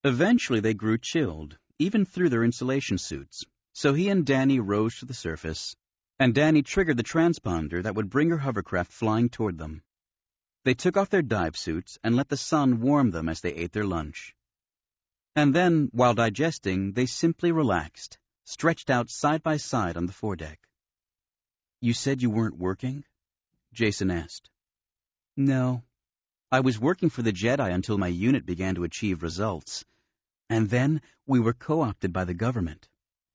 Eventually they grew chilled, even through their insulation suits, so he and Danny rose to the surface, and Danny triggered the transponder that would bring her hovercraft flying toward them. They took off their dive suits and let the sun warm them as they ate their lunch. And then, while digesting, they simply relaxed, stretched out side by side on the foredeck. "You said you weren't working?" Jason asked. "No. I was working for the Jedi until my unit began to achieve results. And then we were co-opted by the government."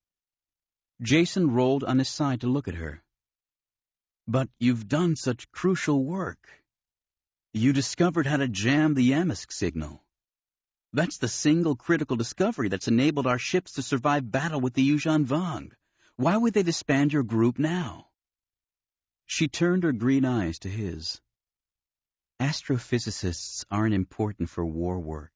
Jason rolled on his side to look at her. "But you've done such crucial work. You discovered how to jam the Yamsk signal. That's the single critical discovery that's enabled our ships to survive battle with the Yuuzhan Vong. Why would they disband your group now?" She turned her green eyes to his. "Astrophysicists aren't important for war work."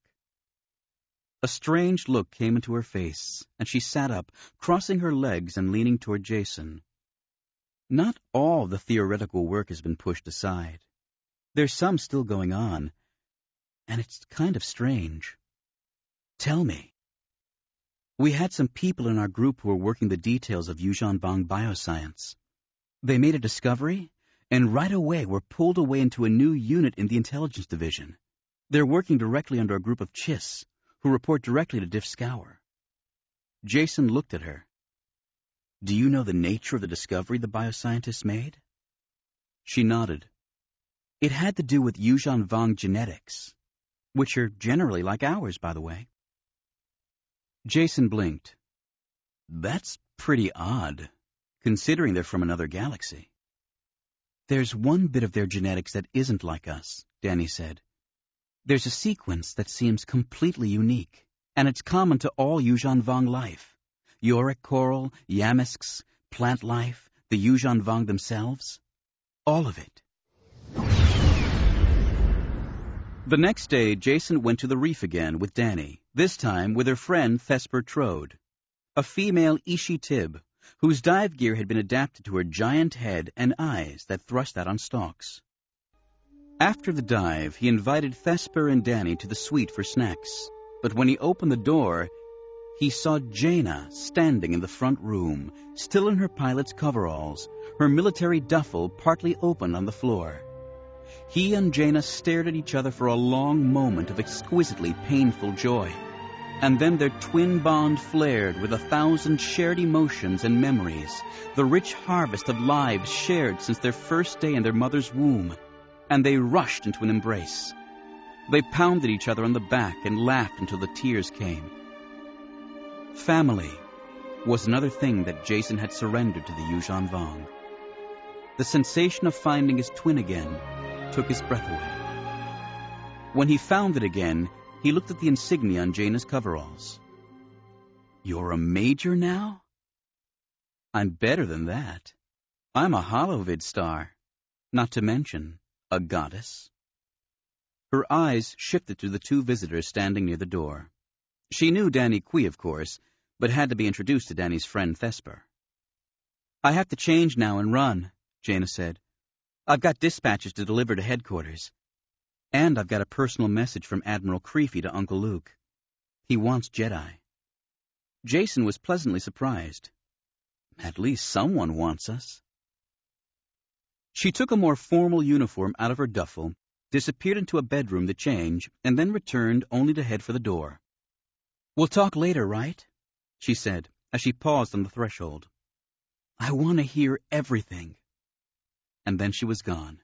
A strange look came into her face, and she sat up, crossing her legs and leaning toward Jason. "Not all the theoretical work has been pushed aside. There's some still going on, and it's kind of strange. Tell me." "We had some people in our group who were working the details of Yuuzhan Vong bioscience. They made a discovery, and right away were pulled away into a new unit in the intelligence division. They're working directly under a group of Chiss, who report directly to Diff Scour." Jason looked at her. "Do you know the nature of the discovery the bioscientists made?" She nodded. "It had to do with Yuuzhan Vong genetics, which are generally like ours, by the way." Jason blinked. "That's pretty odd, considering they're from another galaxy." "There's one bit of their genetics that isn't like us," Danny said. "There's a sequence that seems completely unique, and it's common to all Yuuzhan Vong life. Yorick coral, Yamisks, plant life, the Yuuzhan Vong themselves. All of it." The next day, Jason went to the reef again with Danny, this time with her friend Thesper Trode, a female Ishi Tib, whose dive gear had been adapted to her giant head and eyes that thrust out on stalks. After the dive, he invited Thesper and Danny to the suite for snacks, but when he opened the door, he saw Jaina standing in the front room, still in her pilot's coveralls, her military duffel partly open on the floor. He and Jaina stared at each other for a long moment of exquisitely painful joy, and then their twin bond flared with 1,000 shared emotions and memories, the rich harvest of lives shared since their first day in their mother's womb, and they rushed into an embrace. They pounded each other on the back and laughed until the tears came. Family was another thing that Jason had surrendered to the Yuuzhan Vong. The sensation of finding his twin again took his breath away. When he found it again, he looked at the insignia on Jaina's coveralls. "You're a major now?" "I'm better than that. I'm a holovid star, not to mention a goddess." Her eyes shifted to the two visitors standing near the door. She knew Danny Kui, of course, but had to be introduced to Danny's friend Thesper. "I have to change now and run," Jaina said. "I've got dispatches to deliver to headquarters. And I've got a personal message from Admiral Creefy to Uncle Luke. He wants Jedi." Jason was pleasantly surprised. "At least someone wants us." She took a more formal uniform out of her duffel, disappeared into a bedroom to change, and then returned only to head for the door. "We'll talk later, right?" she said, as she paused on the threshold. "I want to hear everything." And then she was gone.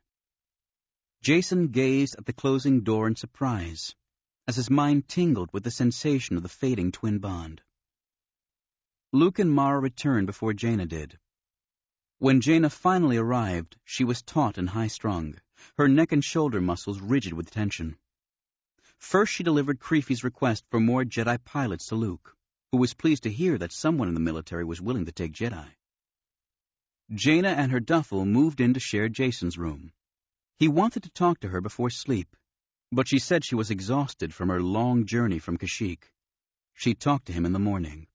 Jason gazed at the closing door in surprise, as his mind tingled with the sensation of the fading twin bond. Luke and Mara returned before Jaina did. When Jaina finally arrived, she was taut and high-strung, her neck and shoulder muscles rigid with tension. First she delivered Creefy's request for more Jedi pilots to Luke, who was pleased to hear that someone in the military was willing to take Jedi. Jaina and her duffel moved in to share Jason's room. He wanted to talk to her before sleep, but she said she was exhausted from her long journey from Kashyyyk. She'd talk to him in the morning.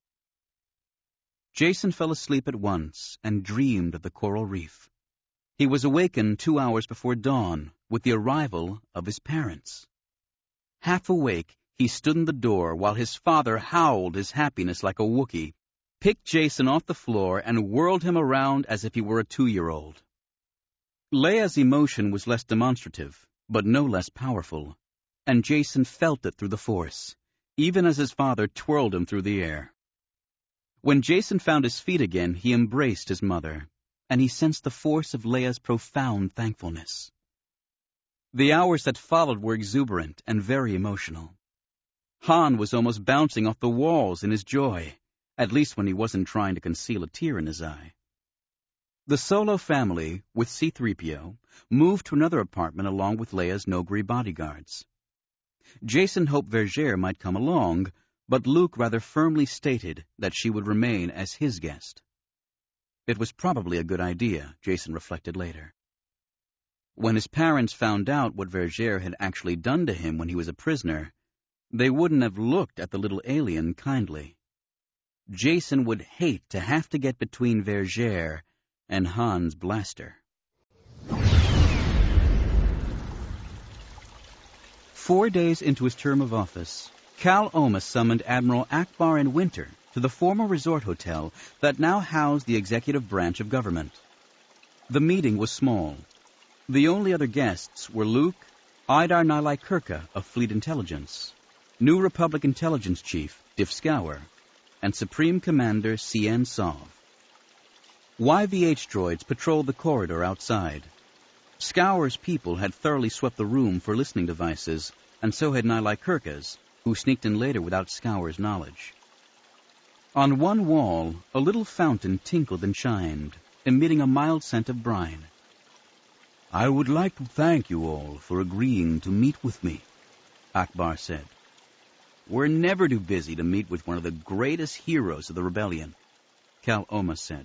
Jason fell asleep at once and dreamed of the coral reef. He was awakened 2 hours before dawn with the arrival of his parents. Half awake, he stood in the door while his father howled his happiness like a Wookiee, picked Jacen off the floor, and whirled him around as if he were a 2-year-old. Leia's emotion was less demonstrative, but no less powerful, and Jacen felt it through the Force, even as his father twirled him through the air. When Jacen found his feet again, he embraced his mother, and he sensed the force of Leia's profound thankfulness. The hours that followed were exuberant and very emotional. Han was almost bouncing off the walls in his joy, at least when he wasn't trying to conceal a tear in his eye. The Solo family, with C-3PO, moved to another apartment along with Leia's Noghri bodyguards. Jacen hoped Vergere might come along, but Luke rather firmly stated that she would remain as his guest. It was probably a good idea, Jacen reflected later. When his parents found out what Vergere had actually done to him when he was a prisoner, they wouldn't have looked at the little alien kindly. Jacen would hate to have to get between Vergere and Han's blaster. 4 days into his term of office, Cal Oma summoned Admiral Ackbar and Winter to the former resort hotel that now housed the executive branch of government. The meeting was small. The only other guests were Luke, Idar Nalai Kirka of Fleet Intelligence, New Republic Intelligence Chief Diff Scour, and Supreme Commander Cien Sov. YVH droids patrolled the corridor outside. Scour's people had thoroughly swept the room for listening devices, and so had Nalai Kirka's, who sneaked in later without Scour's knowledge. On one wall, a little fountain tinkled and chimed, emitting a mild scent of brine. "I would like to thank you all for agreeing to meet with me," Ackbar said. "We're never too busy to meet with one of the greatest heroes of the rebellion," Cal Oma said.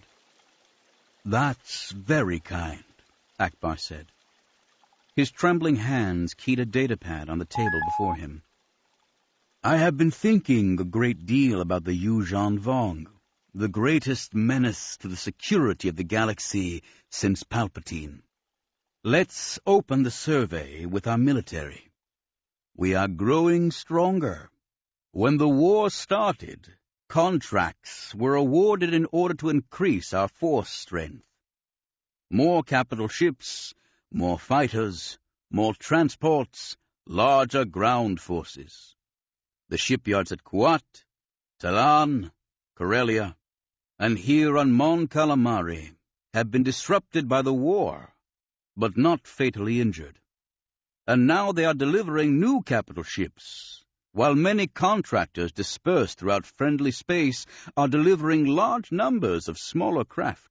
"That's very kind," Ackbar said. His trembling hands keyed a datapad on the table before him. "I have been thinking a great deal about the Yuuzhan Vong, the greatest menace to the security of the galaxy since Palpatine. Let's open the survey with our military. We are growing stronger. When the war started, contracts were awarded in order to increase our force strength. More capital ships, more fighters, more transports, larger ground forces. The shipyards at Kuat, Talan, Corellia, and here on Mon Calamari have been disrupted by the war, but not fatally injured. And now they are delivering new capital ships, while many contractors dispersed throughout friendly space are delivering large numbers of smaller craft.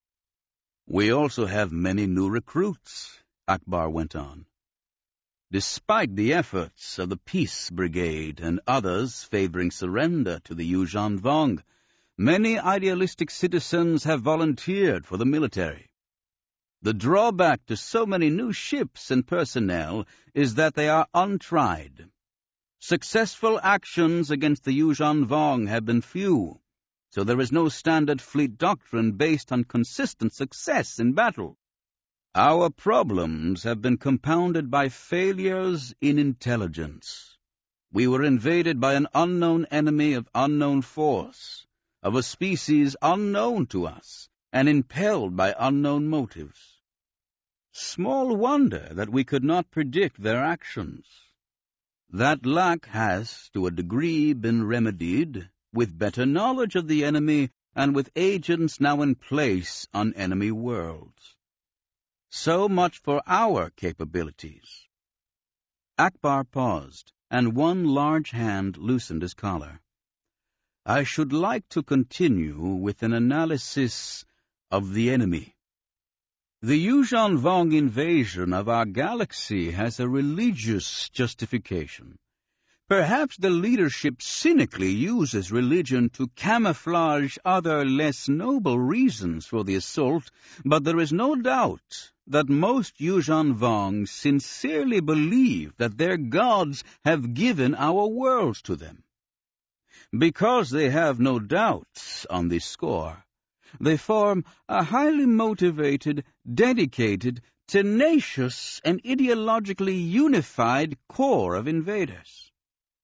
We also have many new recruits," Ackbar went on. "Despite the efforts of the Peace Brigade and others favoring surrender to the Yuuzhan Vong, many idealistic citizens have volunteered for the military. The drawback to so many new ships and personnel is that they are untried. Successful actions against the Yuuzhan Vong have been few, so there is no standard fleet doctrine based on consistent success in battle. Our problems have been compounded by failures in intelligence. We were invaded by an unknown enemy of unknown force, of a species unknown to us, and impelled by unknown motives. Small wonder that we could not predict their actions. That lack has, to a degree, been remedied with better knowledge of the enemy and with agents now in place on enemy worlds. So much for our capabilities." Ackbar paused, and one large hand loosened his collar. "I should like to continue with an analysis of the enemy. The Yuuzhan Vong invasion of our galaxy has a religious justification. Perhaps the leadership cynically uses religion to camouflage other less noble reasons for the assault, but there is no doubt that most Yuuzhan Vong sincerely believe that their gods have given our worlds to them. Because they have no doubts on this score, they form a highly motivated, dedicated, tenacious, and ideologically unified core of invaders.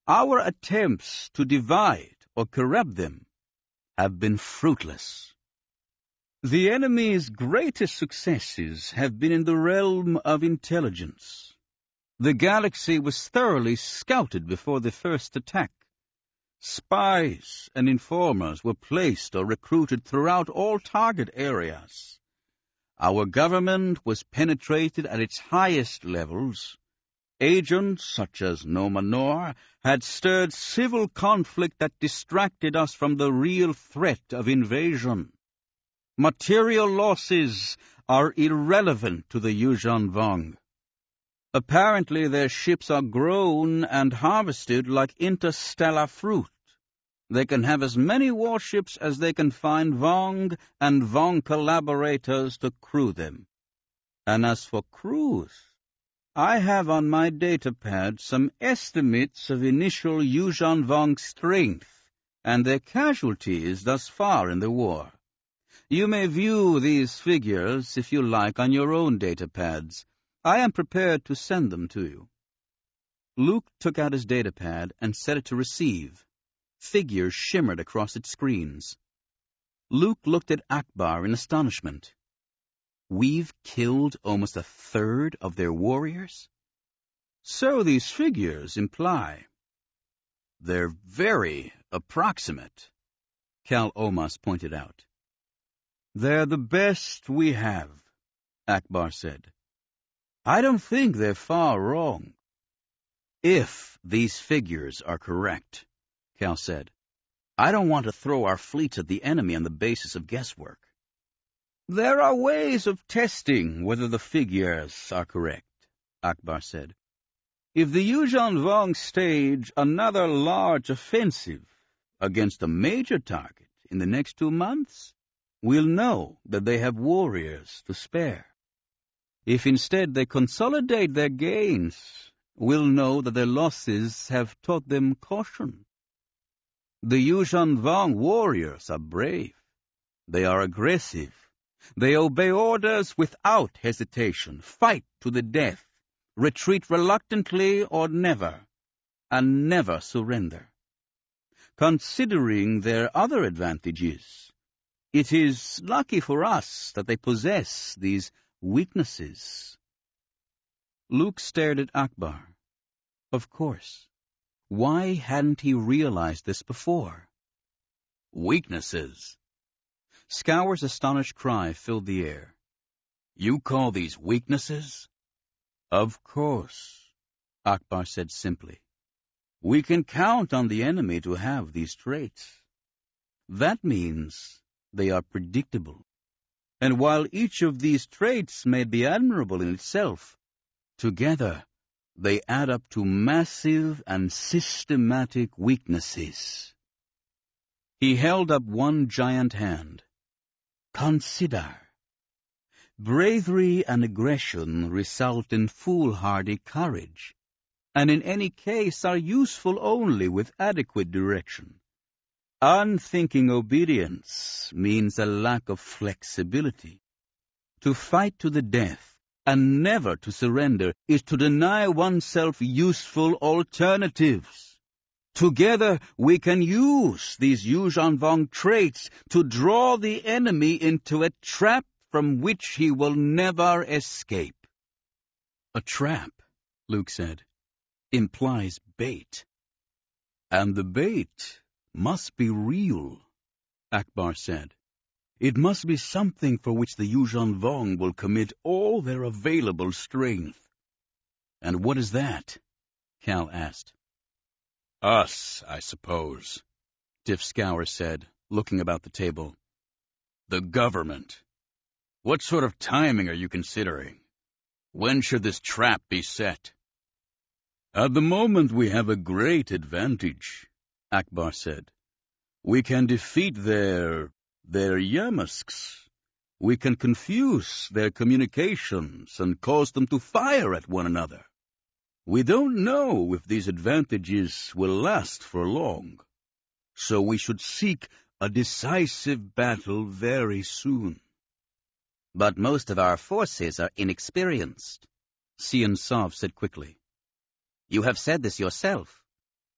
Our attempts to divide or corrupt them have been fruitless. The enemy's greatest successes have been in the realm of intelligence. The galaxy was thoroughly scouted before the first attack. Spies and informers were placed or recruited throughout all target areas. Our government was penetrated at its highest levels. Agents such as Nomanor had stirred civil conflict that distracted us from the real threat of invasion. Material losses are irrelevant to the Yuuzhan Vong. Apparently their ships are grown and harvested like interstellar fruit. They can have as many warships as they can find Vong and Vong collaborators to crew them. And as for crews, I have on my datapad some estimates of initial Yuuzhan Vong strength and their casualties thus far in the war. You may view these figures, if you like, on your own datapads. I am prepared to send them to you. Luke took out his datapad and set it to receive. Figures shimmered across its screens. Luke looked at Ackbar in astonishment. We've killed almost a third of their warriors? So these figures imply. They're very approximate, Cal Omas pointed out. They're the best we have, Ackbar said. I don't think they're far wrong. If these figures are correct, Cal said, I don't want to throw our fleets at the enemy on the basis of guesswork. There are ways of testing whether the figures are correct, Ackbar said. If the Yuuzhan Vong stage another large offensive against a major target in the next 2 months, we'll know that they have warriors to spare. If instead they consolidate their gains, we'll know that their losses have taught them caution. The Yuuzhan Vong warriors are brave. They are aggressive. They obey orders without hesitation, fight to the death, retreat reluctantly or never, and never surrender. Considering their other advantages, it is lucky for us that they possess these weaknesses. Luke stared at Ackbar. Of course. Why hadn't he realized this before? Weaknesses. Scour's astonished cry filled the air. You call these weaknesses? Of course, Ackbar said simply. We can count on the enemy to have these traits. That means they are predictable. And while each of these traits may be admirable in itself, together they add up to massive and systematic weaknesses. He held up one giant hand. Consider. Bravery and aggression result in foolhardy courage, and in any case are useful only with adequate direction. Unthinking obedience means a lack of flexibility. To fight to the death and never to surrender is to deny oneself useful alternatives. Together we can use these Yuuzhan Vong traits to draw the enemy into a trap from which he will never escape. A trap, Luke said, implies bait. And the bait must be real, Ackbar said. It must be something for which the Yuuzhan Vong will commit all their available strength. And what is that? Cal asked. Us, I suppose, Diff Scour said, looking about the table. The government. What sort of timing are you considering? When should this trap be set? At the moment we have a great advantage, Ackbar said. We can defeat their Yamasks. We can confuse their communications and cause them to fire at one another. We don't know if these advantages will last for long, so we should seek a decisive battle very soon. But most of our forces are inexperienced, Sian Sov said quickly. You have said this yourself.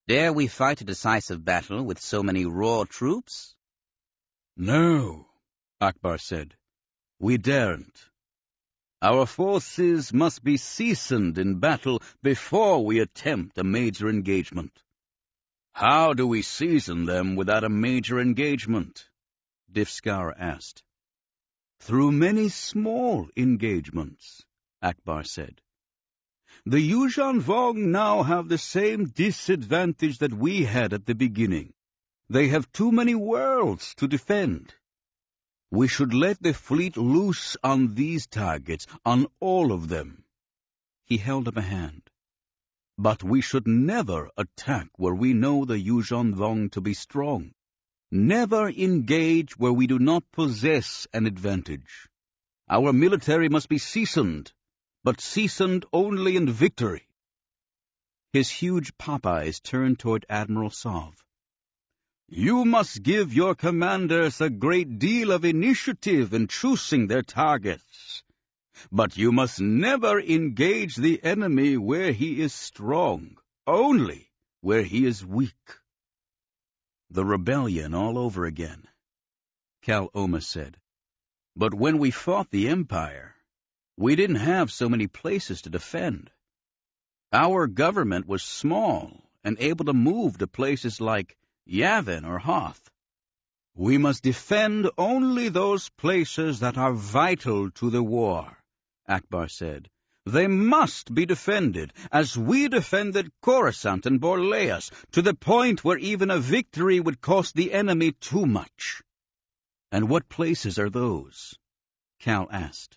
Dare we fight a decisive battle with so many raw troops? No, Akbar said. We daren't. Our forces must be seasoned in battle before we attempt a major engagement. How do we season them without a major engagement? Difscar asked. Through many small engagements, Akbar said. The Yuuzhan Vong now have the same disadvantage that we had at the beginning. They have too many worlds to defend. We should let the fleet loose on these targets, on all of them. He held up a hand. But we should never attack where we know the Yuuzhan Vong to be strong. Never engage where we do not possess an advantage. Our military must be seasoned, but seasoned only in victory. His huge pop-eyes turned toward Admiral Sov. You must give your commanders a great deal of initiative in choosing their targets. But you must never engage the enemy where he is strong, only where he is weak. The rebellion all over again, Cal Oma said. But when we fought the Empire, we didn't have so many places to defend. Our government was small and able to move to places like Yavin or Hoth. We must defend only those places that are vital to the war, Akbar said. They must be defended, as we defended Coruscant and Borleas, to the point where even a victory would cost the enemy too much. And what places are those? Cal asked.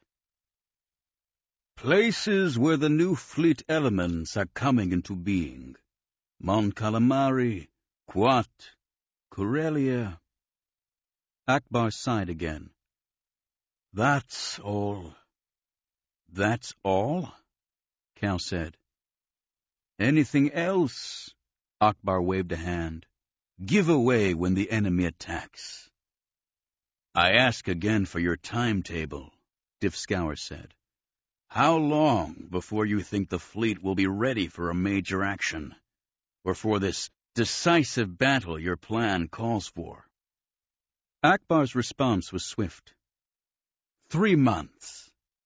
Places where the new fleet elements are coming into being. Mon Calamari, Quat, Corellia. Akbar sighed again. That's all. That's all? Cal said. Anything else? Akbar waved a hand. Give away when the enemy attacks. I ask again for your timetable, Difscar said. How long before you think the fleet will be ready for a major action, or for this decisive battle your plan calls for? Akbar's response was swift. 3 months.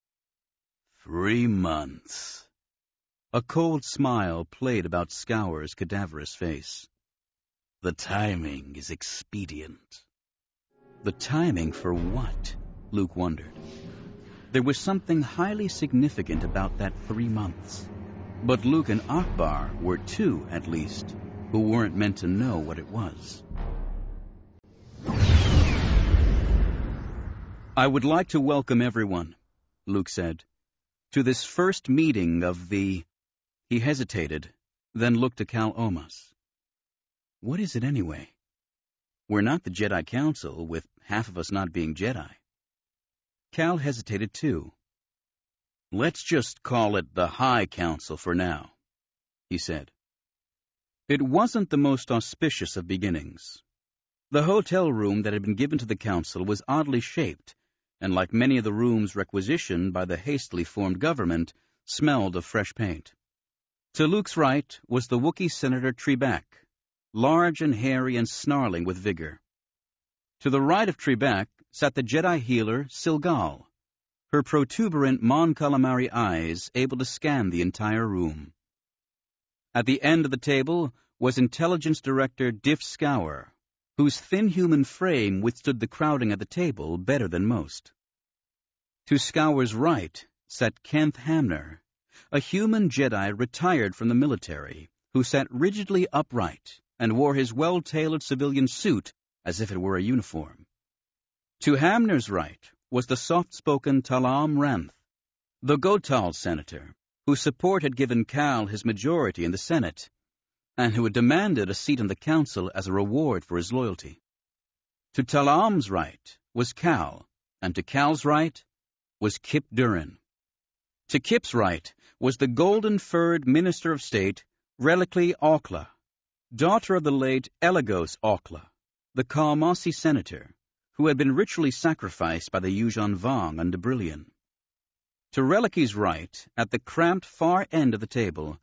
3 months. A cold smile played about Scour's cadaverous face. The timing is expedient. The timing for what? Luke wondered. There was something highly significant about that 3 months. But Luke and Akbar were two, at least, who weren't meant to know what it was. I would like to welcome everyone, Luke said, to this first meeting of the... He hesitated, then looked to Cal Omas. What is it anyway? We're not the Jedi Council, with half of us not being Jedi. Cal hesitated too. Let's just call it the High Council for now, he said. It wasn't the most auspicious of beginnings. The hotel room that had been given to the council was oddly shaped, and like many of the rooms requisitioned by the hastily formed government, smelled of fresh paint. To Luke's right was the Wookiee Senator Trebek, large and hairy and snarling with vigor. To the right of Trebek sat the Jedi healer Silgal, her protuberant Mon Calamari eyes able to scan the entire room. At the end of the table was Intelligence Director Difscar, whose thin human frame withstood the crowding at the table better than most. To Scour's right sat Kenth Hamner, a human Jedi retired from the military, who sat rigidly upright and wore his well-tailored civilian suit as if it were a uniform. To Hamner's right was the soft-spoken Talam Ranth, the Gotal senator, whose support had given Cal his majority in the Senate, and who had demanded a seat in the council as a reward for his loyalty. To Talam's right was Cal, and to Cal's right was Kip Durin. To Kip's right was the golden-furred Minister of State, Relikli Aukla, daughter of the late Elegos Aukla, the Kalmasi senator, who had been ritually sacrificed by the Yuuzhan Vong on Debrillion. To Relikli's right, at the cramped far end of the table,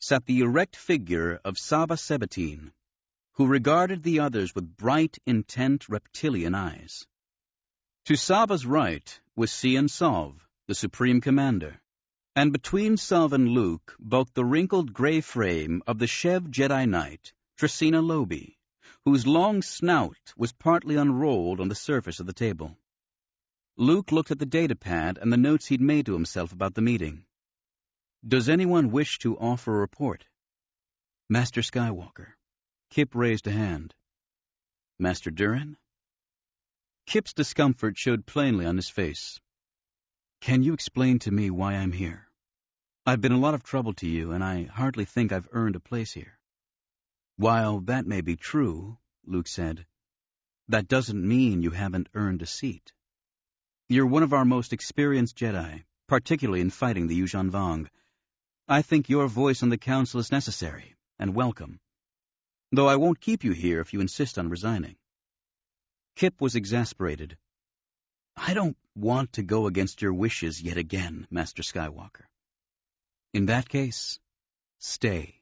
sat the erect figure of Saba Sebatine, who regarded the others with bright, intent, reptilian eyes. To Saba's right was Cian Sov, the Supreme Commander, and between Sov and Luke bulked the wrinkled gray frame of the Shev Jedi Knight, Tresina Lobi, whose long snout was partly unrolled on the surface of the table. Luke looked at the datapad and the notes he'd made to himself about the meeting. "Does anyone wish to offer a report?" "Master Skywalker." Kip raised a hand. "Master Durin?" Kip's discomfort showed plainly on his face. "Can you explain to me why I'm here? I've been a lot of trouble to you, and I hardly think I've earned a place here." "While that may be true," Luke said, "that doesn't mean you haven't earned a seat. You're one of our most experienced Jedi, particularly in fighting the Yuuzhan Vong. I think your voice on the Council is necessary and welcome, though I won't keep you here if you insist on resigning." Kip was exasperated. "I don't want to go against your wishes yet again, Master Skywalker." "In that case, stay."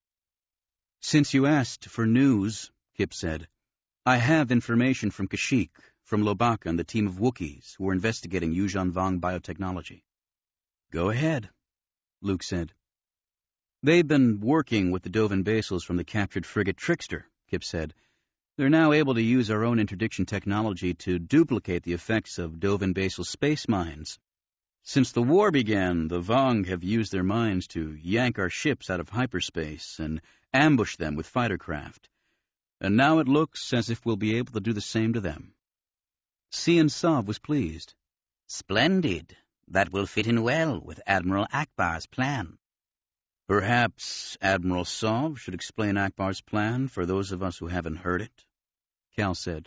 "Since you asked for news," Kip said, "I have information from Kashyyyk, from Lobaka and the team of Wookiees who are investigating Yuuzhan Vong biotechnology." "Go ahead," Luke said. "They've been working with the Dovin Basils from the captured frigate Trickster," Kip said. "They're now able to use our own interdiction technology to duplicate the effects of Dovin Basil space mines. Since the war began, the Vong have used their mines to yank our ships out of hyperspace and ambush them with fighter craft. And now it looks as if we'll be able to do the same to them." Cian Sov was pleased. "Splendid. That will fit in well with Admiral Akbar's plan." "Perhaps Admiral Sov should explain Akbar's plan for those of us who haven't heard it," Cal said.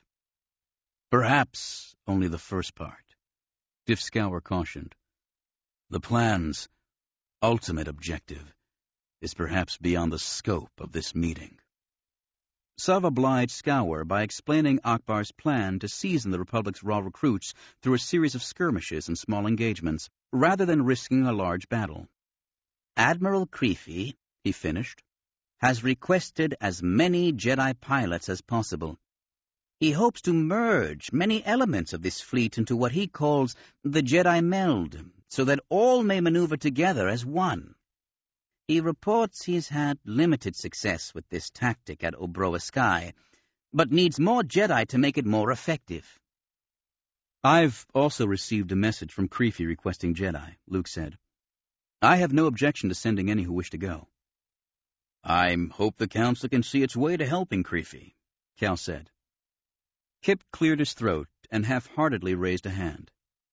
"Perhaps only the first part," Diff Scour cautioned. "The plan's ultimate objective is perhaps beyond the scope of this meeting." Sov obliged Scour by explaining Akbar's plan to season the Republic's raw recruits through a series of skirmishes and small engagements, rather than risking a large battle. "Admiral Creefy," he finished, "has requested as many Jedi pilots as possible. He hopes to merge many elements of this fleet into what he calls the Jedi Meld, so that all may maneuver together as one. He reports he's had limited success with this tactic at Obroa Sky, but needs more Jedi to make it more effective." "I've also received a message from Creefy requesting Jedi," Luke said. "I have no objection to sending any who wish to go." "I hope the Council can see its way to helping Creefy," Cal said. Kip cleared his throat and half-heartedly raised a hand.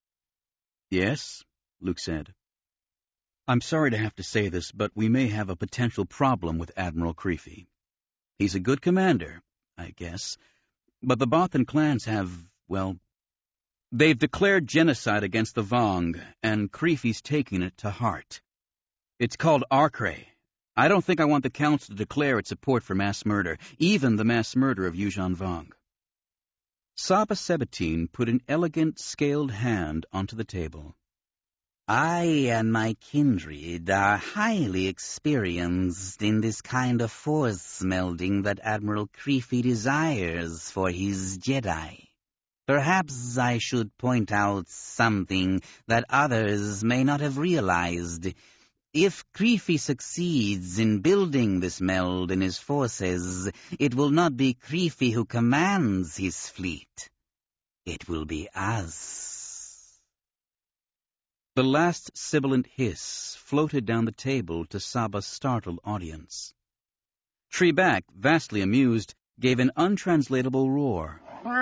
"Yes," Luke said. "I'm sorry to have to say this, but we may have a potential problem with Admiral Creefy. He's a good commander, I guess, but the Bothan clans have, well, they've declared genocide against the Vong, and Creefy's taking it to heart. It's called Arcray. I don't think I want the Council to declare its support for mass murder, even the mass murder of Yuuzhan Vong." Saba Sebatine put an elegant, scaled hand onto the table. "I and my kindred are highly experienced in this kind of force melding that Admiral Creefy desires for his Jedi. Perhaps I should point out something that others may not have realized. If Creefy succeeds in building this meld in his forces, it will not be Creefy who commands his fleet. It will be us." The last sibilant hiss floated down the table to Saba's startled audience. Trebek, vastly amused, gave an untranslatable roar.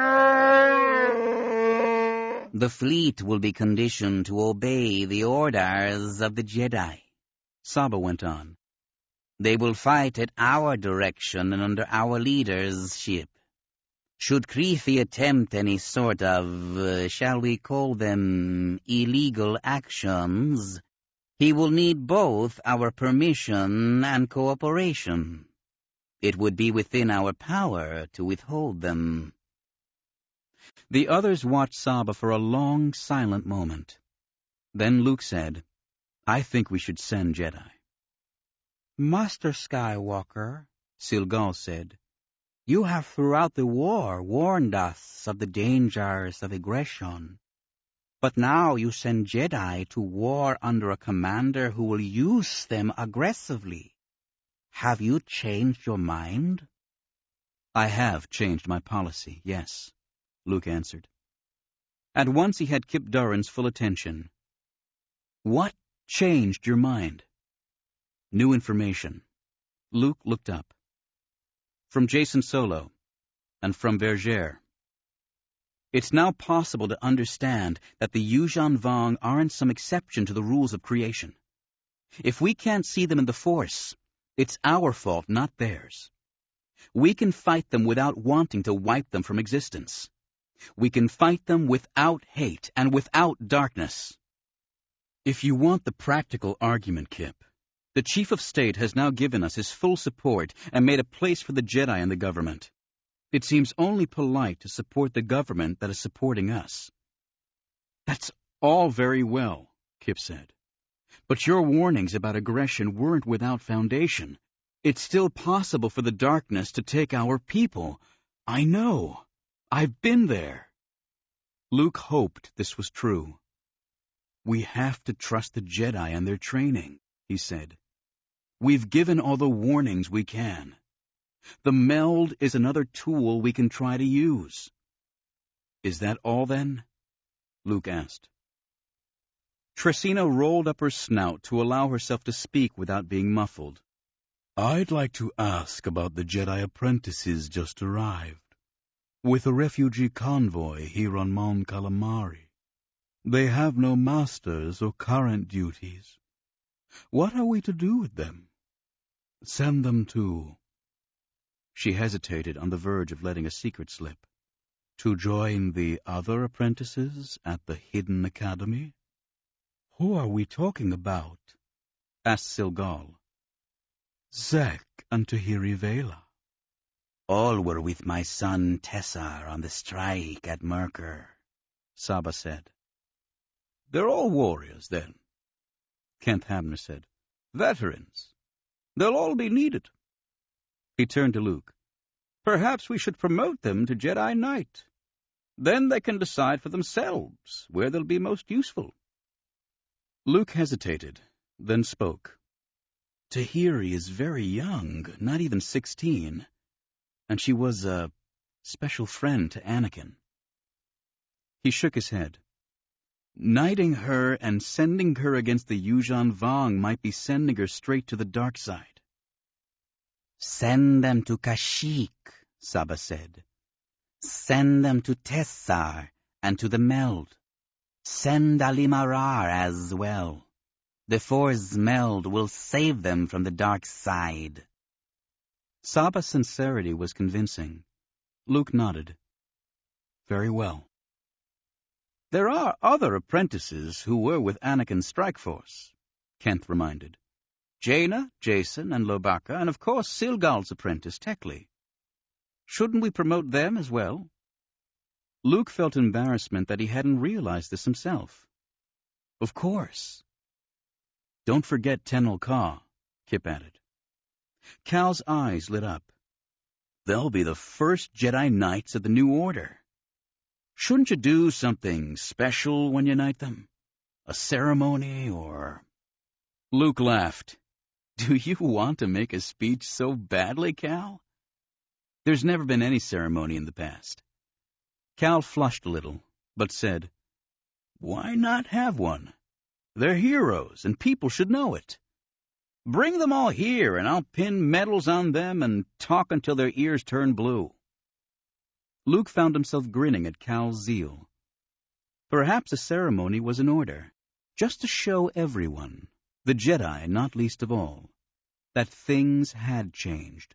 "The fleet will be conditioned to obey the orders of the Jedi," Saba went on. "They will fight at our direction and under our leadership. Should Creefy attempt any sort of, shall we call them, illegal actions, he will need both our permission and cooperation. It would be within our power to withhold them." The others watched Saba for a long, silent moment. Then Luke said, "I think we should send Jedi." Master Skywalker, Silgal said, you have throughout the war warned us of the dangers of aggression. But now you send Jedi to war under a commander who will use them aggressively. Have you changed your mind? I have changed my policy, yes, Luke answered. At once he had Kyp Durran's full attention. What changed your mind? New information. Luke looked up. From Jacen Solo, and from Vergere. It's now possible to understand that the Yuuzhan Vong aren't some exception to the rules of creation. If we can't see them in the Force, it's our fault, not theirs. We can fight them without wanting to wipe them from existence. We can fight them without hate and without darkness. If you want the practical argument, Kyp, the Chief of State has now given us his full support and made a place for the Jedi in the government. It seems only polite to support the government that is supporting us. That's all very well, Kyp said. But your warnings about aggression weren't without foundation. It's still possible for the darkness to take our people. I know. I've been there. Luke hoped this was true. We have to trust the Jedi and their training, he said. We've given all the warnings we can. The meld is another tool we can try to use. Is that all, then? Luke asked. Tresina rolled up her snout to allow herself to speak without being muffled. I'd like to ask about the Jedi apprentices just arrived, with a refugee convoy here on Mon Calamari. They have no masters or current duties. What are we to do with them? Send them to... She hesitated on the verge of letting a secret slip. To join the other apprentices at the Hidden Academy? Who are we talking about? Asked Silgal. Zek and Tahiri Vela. All were with my son Tessar on the strike at Myrkr, Saba said. They're all warriors, then, Kenth Hamner said. Veterans. They'll all be needed. He turned to Luke. Perhaps we should promote them to Jedi Knight. Then they can decide for themselves where they'll be most useful. Luke hesitated, then spoke. Tahiri is very young, not even 16, and she was a special friend to Anakin. He shook his head. Knighting her and sending her against the Yuuzhan Vong might be sending her straight to the dark side. Send them to Kashyyyk, Saba said. Send them to Tessar and to the Meld. Send Ali-Marar as well. The Force Meld will save them from the dark side. Saba's sincerity was convincing. Luke nodded. Very well. There are other apprentices who were with Anakin's strike force, Kenth reminded. Jaina, Jacen, and Lobaka, and of course Silgal's apprentice, Tekli. Shouldn't we promote them as well? Luke felt embarrassment that he hadn't realized this himself. Of course. Don't forget Tenel Ka, Kyp added. Cal's eyes lit up. They'll be the first Jedi Knights of the New Order. Shouldn't you do something special when you knight them? A ceremony or... Luke laughed. Do you want to make a speech so badly, Cal? There's never been any ceremony in the past. Cal flushed a little, but said, Why not have one? They're heroes, and people should know it. Bring them all here, and I'll pin medals on them and talk until their ears turn blue. Luke found himself grinning at Cal's zeal. Perhaps a ceremony was in order, just to show everyone, the Jedi not least of all, that things had changed.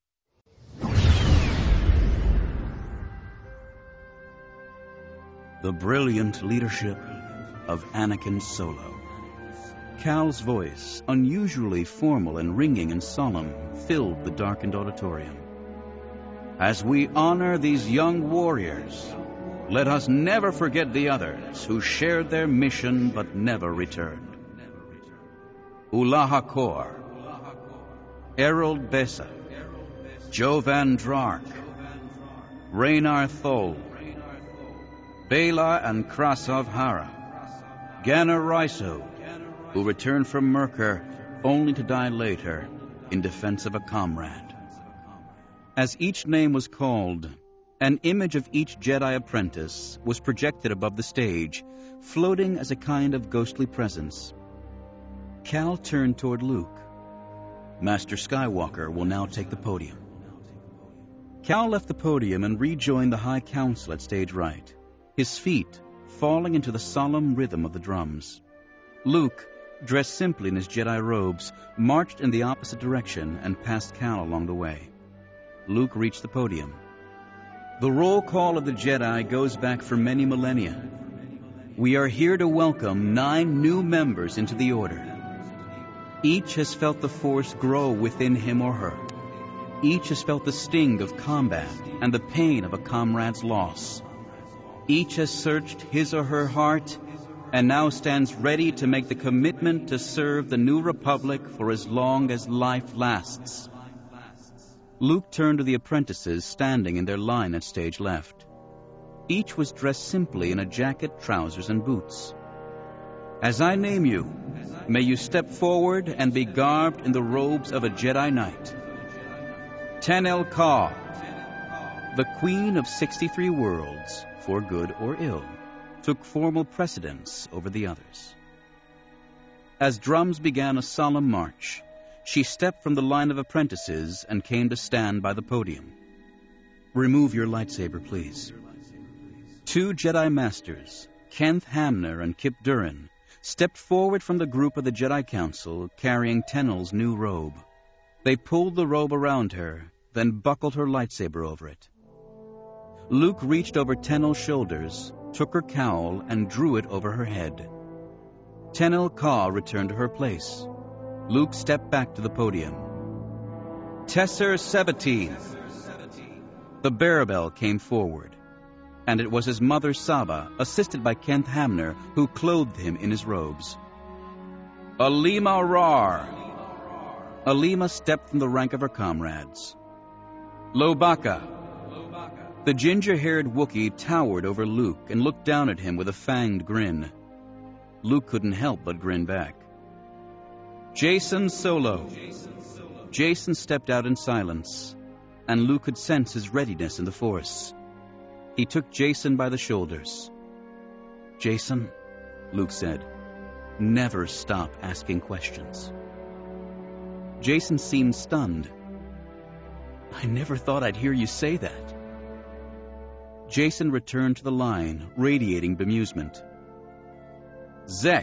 The brilliant leadership of Anakin Solo. Cal's voice, unusually formal and ringing and solemn, filled the darkened auditorium. As we honor these young warriors, let us never forget the others who shared their mission but never returned. Ulaha Kor, Errol Bessa, Jovan Drak, Raynar Thol, Bela and Krasov Hara, Ganner Raiso, who returned from Myrkr only to die later in defense of a comrade. As each name was called, an image of each Jedi apprentice was projected above the stage, floating as a kind of ghostly presence. Cal turned toward Luke. Master Skywalker will now take the podium. Cal left the podium and rejoined the High Council at stage right, his feet falling into the solemn rhythm of the drums. Luke, dressed simply in his Jedi robes, marched in the opposite direction and passed Cal along the way. Luke reached the podium. The roll call of the Jedi goes back for many millennia. We are here to welcome 9 new members into the Order. Each has felt the Force grow within him or her. Each has felt the sting of combat and the pain of a comrade's loss. Each has searched his or her heart and now stands ready to make the commitment to serve the new Republic for as long as life lasts. Luke turned to the apprentices standing in their line at stage left. Each was dressed simply in a jacket, trousers, and boots. As I name you, may you step forward and be garbed in the robes of a Jedi Knight. Tenel Ka, the Queen of 63 worlds, for good or ill, took formal precedence over the others. As drums began a solemn march, she stepped from the line of apprentices and came to stand by the podium. Remove your lightsaber, please. 2 Jedi Masters, Kenth Hamner and Kip Durin, stepped forward from the group of the Jedi Council carrying Tenel's new robe. They pulled the robe around her, then buckled her lightsaber over it. Luke reached over Tenel's shoulders, took her cowl, and drew it over her head. Tenel Ka returned to her place. Luke stepped back to the podium. Tesser Sevatine. The Barabel came forward, and it was his mother Saba, assisted by Kenth Hamner, who clothed him in his robes. Alima Rar. Alima stepped from the rank of her comrades. Lobaka. The ginger-haired Wookiee towered over Luke and looked down at him with a fanged grin. Luke couldn't help but grin back. Jacen Solo. Jacen stepped out in silence, and Luke could sense his readiness in the Force. He took Jacen by the shoulders. Jacen, Luke said, never stop asking questions. Jacen seemed stunned. I never thought I'd hear you say that. Jacen returned to the line, radiating bemusement. Zek.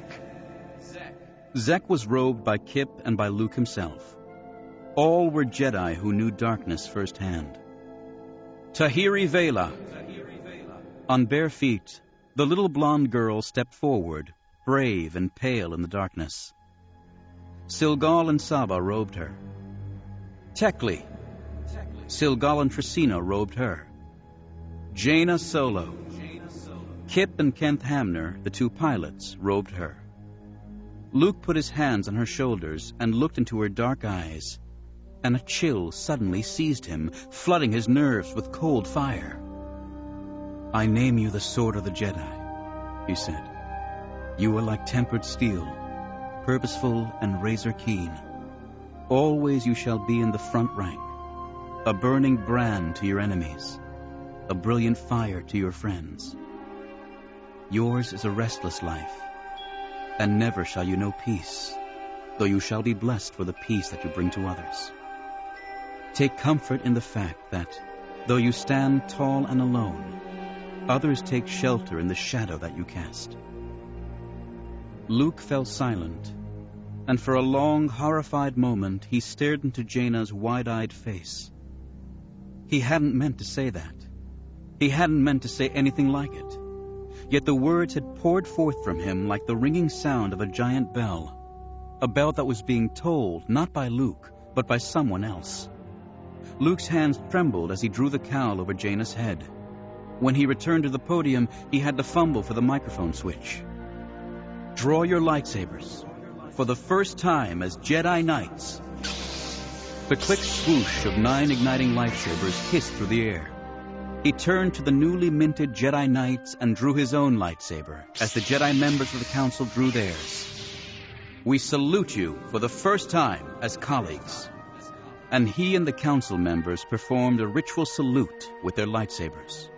Zek was robed by Kip and by Luke himself. All were Jedi who knew darkness firsthand. Tahiri Vela. On bare feet, the little blonde girl stepped forward, brave and pale in the darkness. Silgal and Saba robed her. Tekli. Silgal and Tresina robed her. Jaina Solo. Kip and Kenth Hamner, the 2 pilots, robed her. Luke put his hands on her shoulders and looked into her dark eyes, and a chill suddenly seized him, flooding his nerves with cold fire. I name you the Sword of the Jedi, he said. You are like tempered steel, purposeful and razor keen. Always you shall be in the front rank, a burning brand to your enemies, a brilliant fire to your friends. Yours is a restless life, and never shall you know peace, though you shall be blessed for the peace that you bring to others. Take comfort in the fact that, though you stand tall and alone, others take shelter in the shadow that you cast. Luke fell silent, and for a long, horrified moment he stared into Jaina's wide-eyed face. He hadn't meant to say that. He hadn't meant to say anything like it. Yet the words had poured forth from him like the ringing sound of a giant bell, a bell that was being tolled not by Luke, but by someone else. Luke's hands trembled as he drew the cowl over Jaina's head. When he returned to the podium, he had to fumble for the microphone switch. Draw your lightsabers. For the first time as Jedi Knights. The click swoosh of 9 igniting lightsabers hissed through the air. He turned to the newly minted Jedi Knights and drew his own lightsaber, as the Jedi members of the Council drew theirs. "We salute you for the first time as colleagues." And he and the Council members performed a ritual salute with their lightsabers.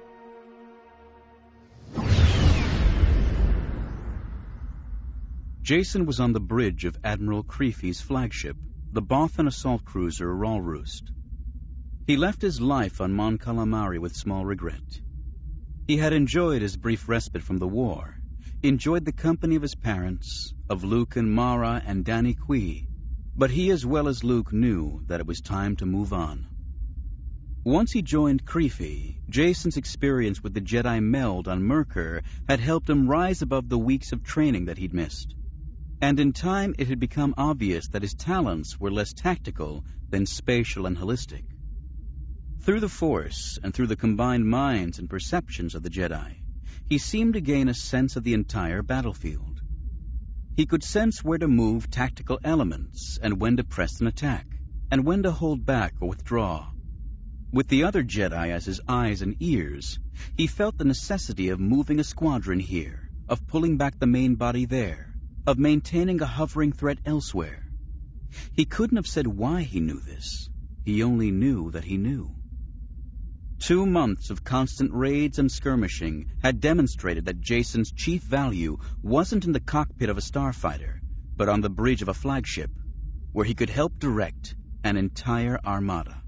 Jacen was on the bridge of Admiral Creefy's flagship, the Bothan assault cruiser Rallroost. He left his life on Mon Calamari with small regret. He had enjoyed his brief respite from the war, enjoyed the company of his parents, of Luke and Mara and Danny Quee, but he as well as Luke knew that it was time to move on. Once he joined Creefy, Jacen's experience with the Jedi Meld on Merkur had helped him rise above the weeks of training that he'd missed. And in time it had become obvious that his talents were less tactical than spatial and holistic. Through the Force and through the combined minds and perceptions of the Jedi, he seemed to gain a sense of the entire battlefield. He could sense where to move tactical elements and when to press an attack, and when to hold back or withdraw. With the other Jedi as his eyes and ears, he felt the necessity of moving a squadron here, of pulling back the main body there, of maintaining a hovering threat elsewhere. He couldn't have said why he knew this. He only knew that he knew. 2 months of constant raids and skirmishing had demonstrated that Jacen's chief value wasn't in the cockpit of a starfighter, but on the bridge of a flagship, where he could help direct an entire armada.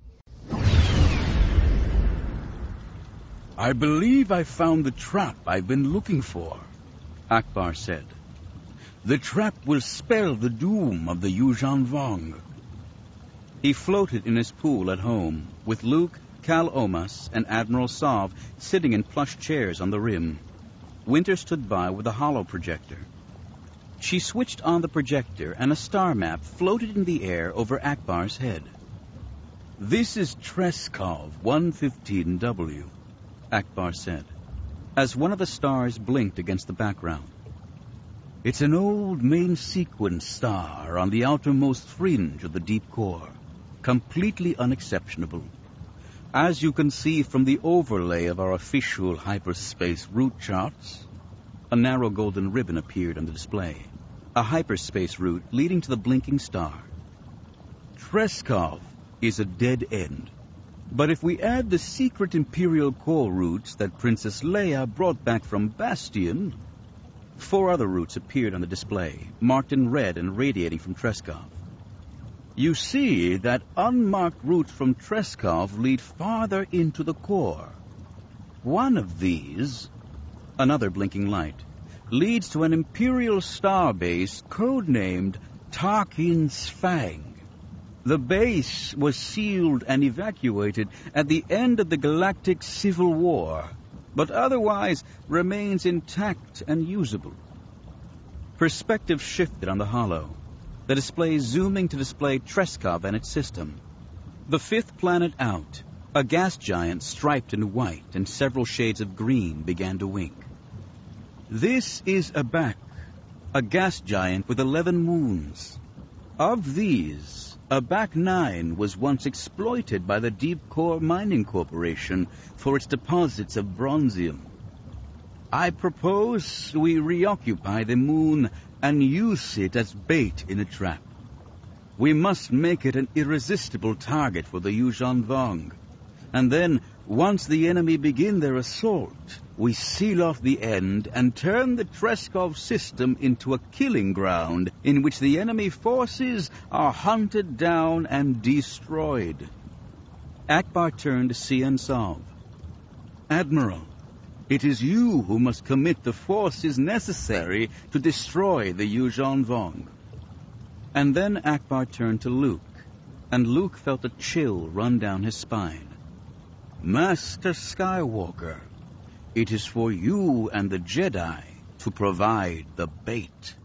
"I believe I found the trap I've been looking for," Ackbar said. "The trap will spell the doom of the Yuuzhan Vong." He floated in his pool at home, with Luke, Cal Omas, and Admiral Sov sitting in plush chairs on the rim. Winter stood by with a holo projector. She switched on the projector, and a star map floated in the air over Ackbar's head. "This is Treskov 115W," Ackbar said, as one of the stars blinked against the background. "It's an old main sequence star on the outermost fringe of the deep core, completely unexceptionable. As you can see from the overlay of our official hyperspace route charts." A narrow golden ribbon appeared on the display, a hyperspace route leading to the blinking star. "Treskov is a dead end. But if we add the secret Imperial core routes that Princess Leia brought back from Bastion..." 4 other routes appeared on the display, marked in red and radiating from Treskov. "You see that unmarked routes from Treskov lead farther into the core. One of these," another blinking light, "leads to an Imperial starbase codenamed Tarkin's Fang. The base was sealed and evacuated at the end of the Galactic Civil War, but otherwise remains intact and usable." Perspective shifted on the holo, the display zooming to display Treskov and its system. The 5th planet out, a gas giant striped in white and several shades of green began to wink. "This is Abak, a gas giant with 11 moons. Of these, Abak 9 was once exploited by the Deep Core Mining Corporation for its deposits of bronzium. I propose we reoccupy the moon and use it as bait in a trap. We must make it an irresistible target for the Yuuzhan Vong. And then, once the enemy begin their assault, we seal off the end and turn the Treskov system into a killing ground in which the enemy forces are hunted down and destroyed." Ackbar turned to Cian Sov. "Admiral, it is you who must commit the forces necessary to destroy the Yuuzhan Vong." And then Ackbar turned to Luke, and Luke felt a chill run down his spine. "Master Skywalker, it is for you and the Jedi to provide the bait."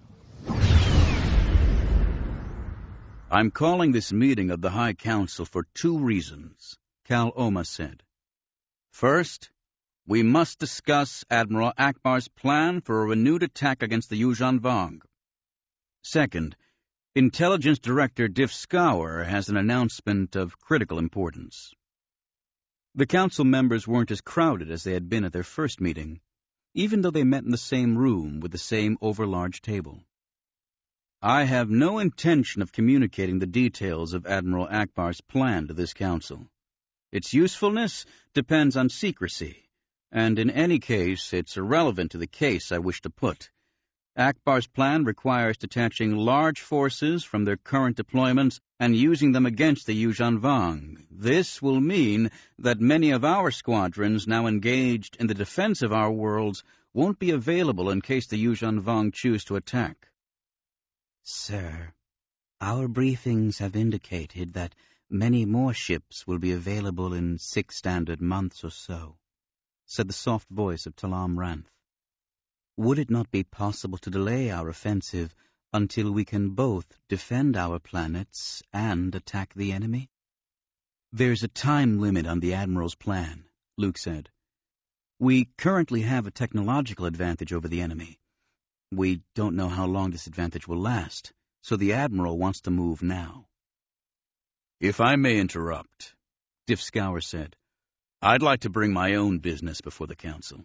"I'm calling this meeting of the High Council for 2 reasons," Cal Omas said. "First, we must discuss Admiral Ackbar's plan for a renewed attack against the Yuuzhan Vong. Second, Intelligence Director Diff Scour has an announcement of critical importance. The council members weren't as crowded as they had been at their first meeting, even though they met in the same room with the same overlarge table. I have no intention of communicating the details of Admiral Akbar's plan to this council. Its usefulness depends on secrecy, and in any case, it's irrelevant to the case I wish to put. Akbar's plan requires detaching large forces from their current deployments and using them against the Yuuzhan Vong. This will mean that many of our squadrons now engaged in the defense of our worlds won't be available in case the Yuuzhan Vong choose to attack. Sir, our briefings have indicated that many more ships will be available in 6 standard months or so, said the soft voice of Talam Ranth. Would it not be possible to delay our offensive until we can both defend our planets and attack the enemy? There's a time limit on the Admiral's plan, Luke said. We currently have a technological advantage over the enemy. We don't know how long this advantage will last, so the Admiral wants to move now. If I may interrupt, Diff Scour said, I'd like to bring my own business before the Council.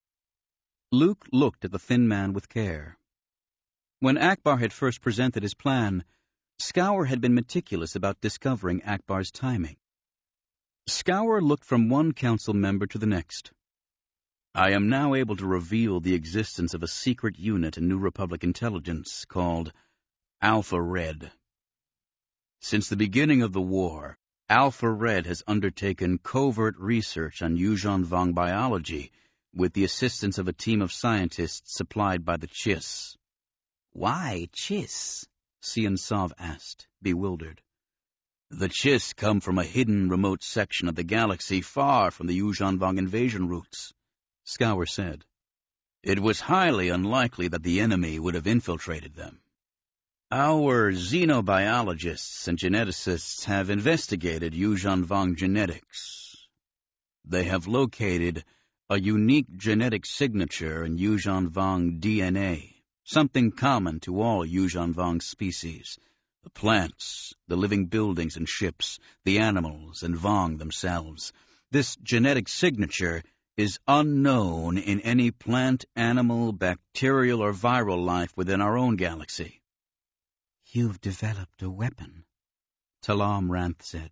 Luke looked at the thin man with care. When Akbar had first presented his plan, Scour had been meticulous about discovering Akbar's timing. Scour looked from one council member to the next. I am now able to reveal the existence of a secret unit in New Republic intelligence called Alpha Red. Since the beginning of the war, Alpha Red has undertaken covert research on Yuuzhan Vong biology with the assistance of a team of scientists supplied by the Chiss. Why Chiss? Sion Sov asked, bewildered. The Chiss come from a hidden remote section of the galaxy far from the Yuuzhan Vong invasion routes, Scour said. It was highly unlikely that the enemy would have infiltrated them. Our xenobiologists and geneticists have investigated Yuuzhan Vong genetics. They have located a unique genetic signature in Yuuzhan Vong DNA, something common to all Yuuzhan Vong species, the plants, the living buildings and ships, the animals, and Vong themselves. This genetic signature is unknown in any plant, animal, bacterial, or viral life within our own galaxy. You've developed a weapon, Talam Ranth said.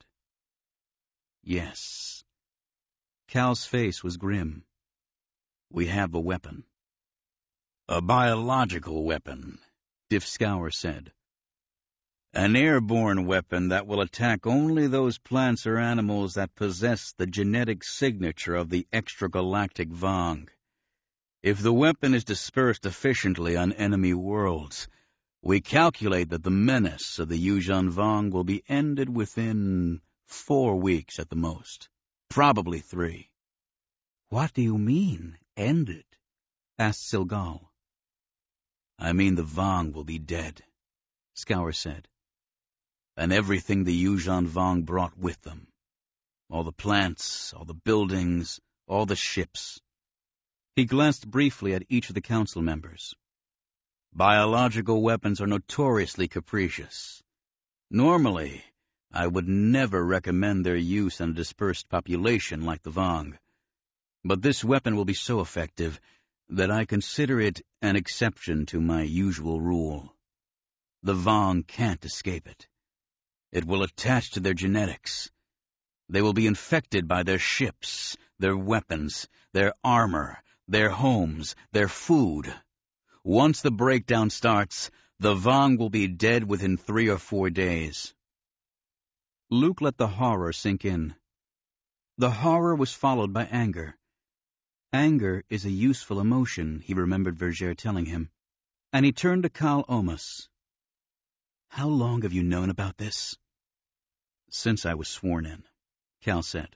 Yes. Cal's face was grim. We have a weapon. A biological weapon, Diff Scour said. An airborne weapon that will attack only those plants or animals that possess the genetic signature of the extragalactic Vong. If the weapon is dispersed efficiently on enemy worlds, we calculate that the menace of the Yuuzhan Vong will be ended within 4 weeks at the most. Probably 3. What do you mean, ended? Asked Silgal. I mean the Vong will be dead, Scour said. And everything the Yuuzhan Vong brought with them. All the plants, all the buildings, all the ships. He glanced briefly at each of the council members. Biological weapons are notoriously capricious. Normally, I would never recommend their use in a dispersed population like the Vong. But this weapon will be so effective that I consider it an exception to my usual rule. The Vong can't escape it. It will attach to their genetics. They will be infected by their ships, their weapons, their armor, their homes, their food. Once the breakdown starts, the Vong will be dead within 3 or 4 days. Luke let the horror sink in. The horror was followed by anger. Anger is a useful emotion, he remembered Vergere telling him, and he turned to Cal Omas. How long have you known about this? Since I was sworn in, Cal said.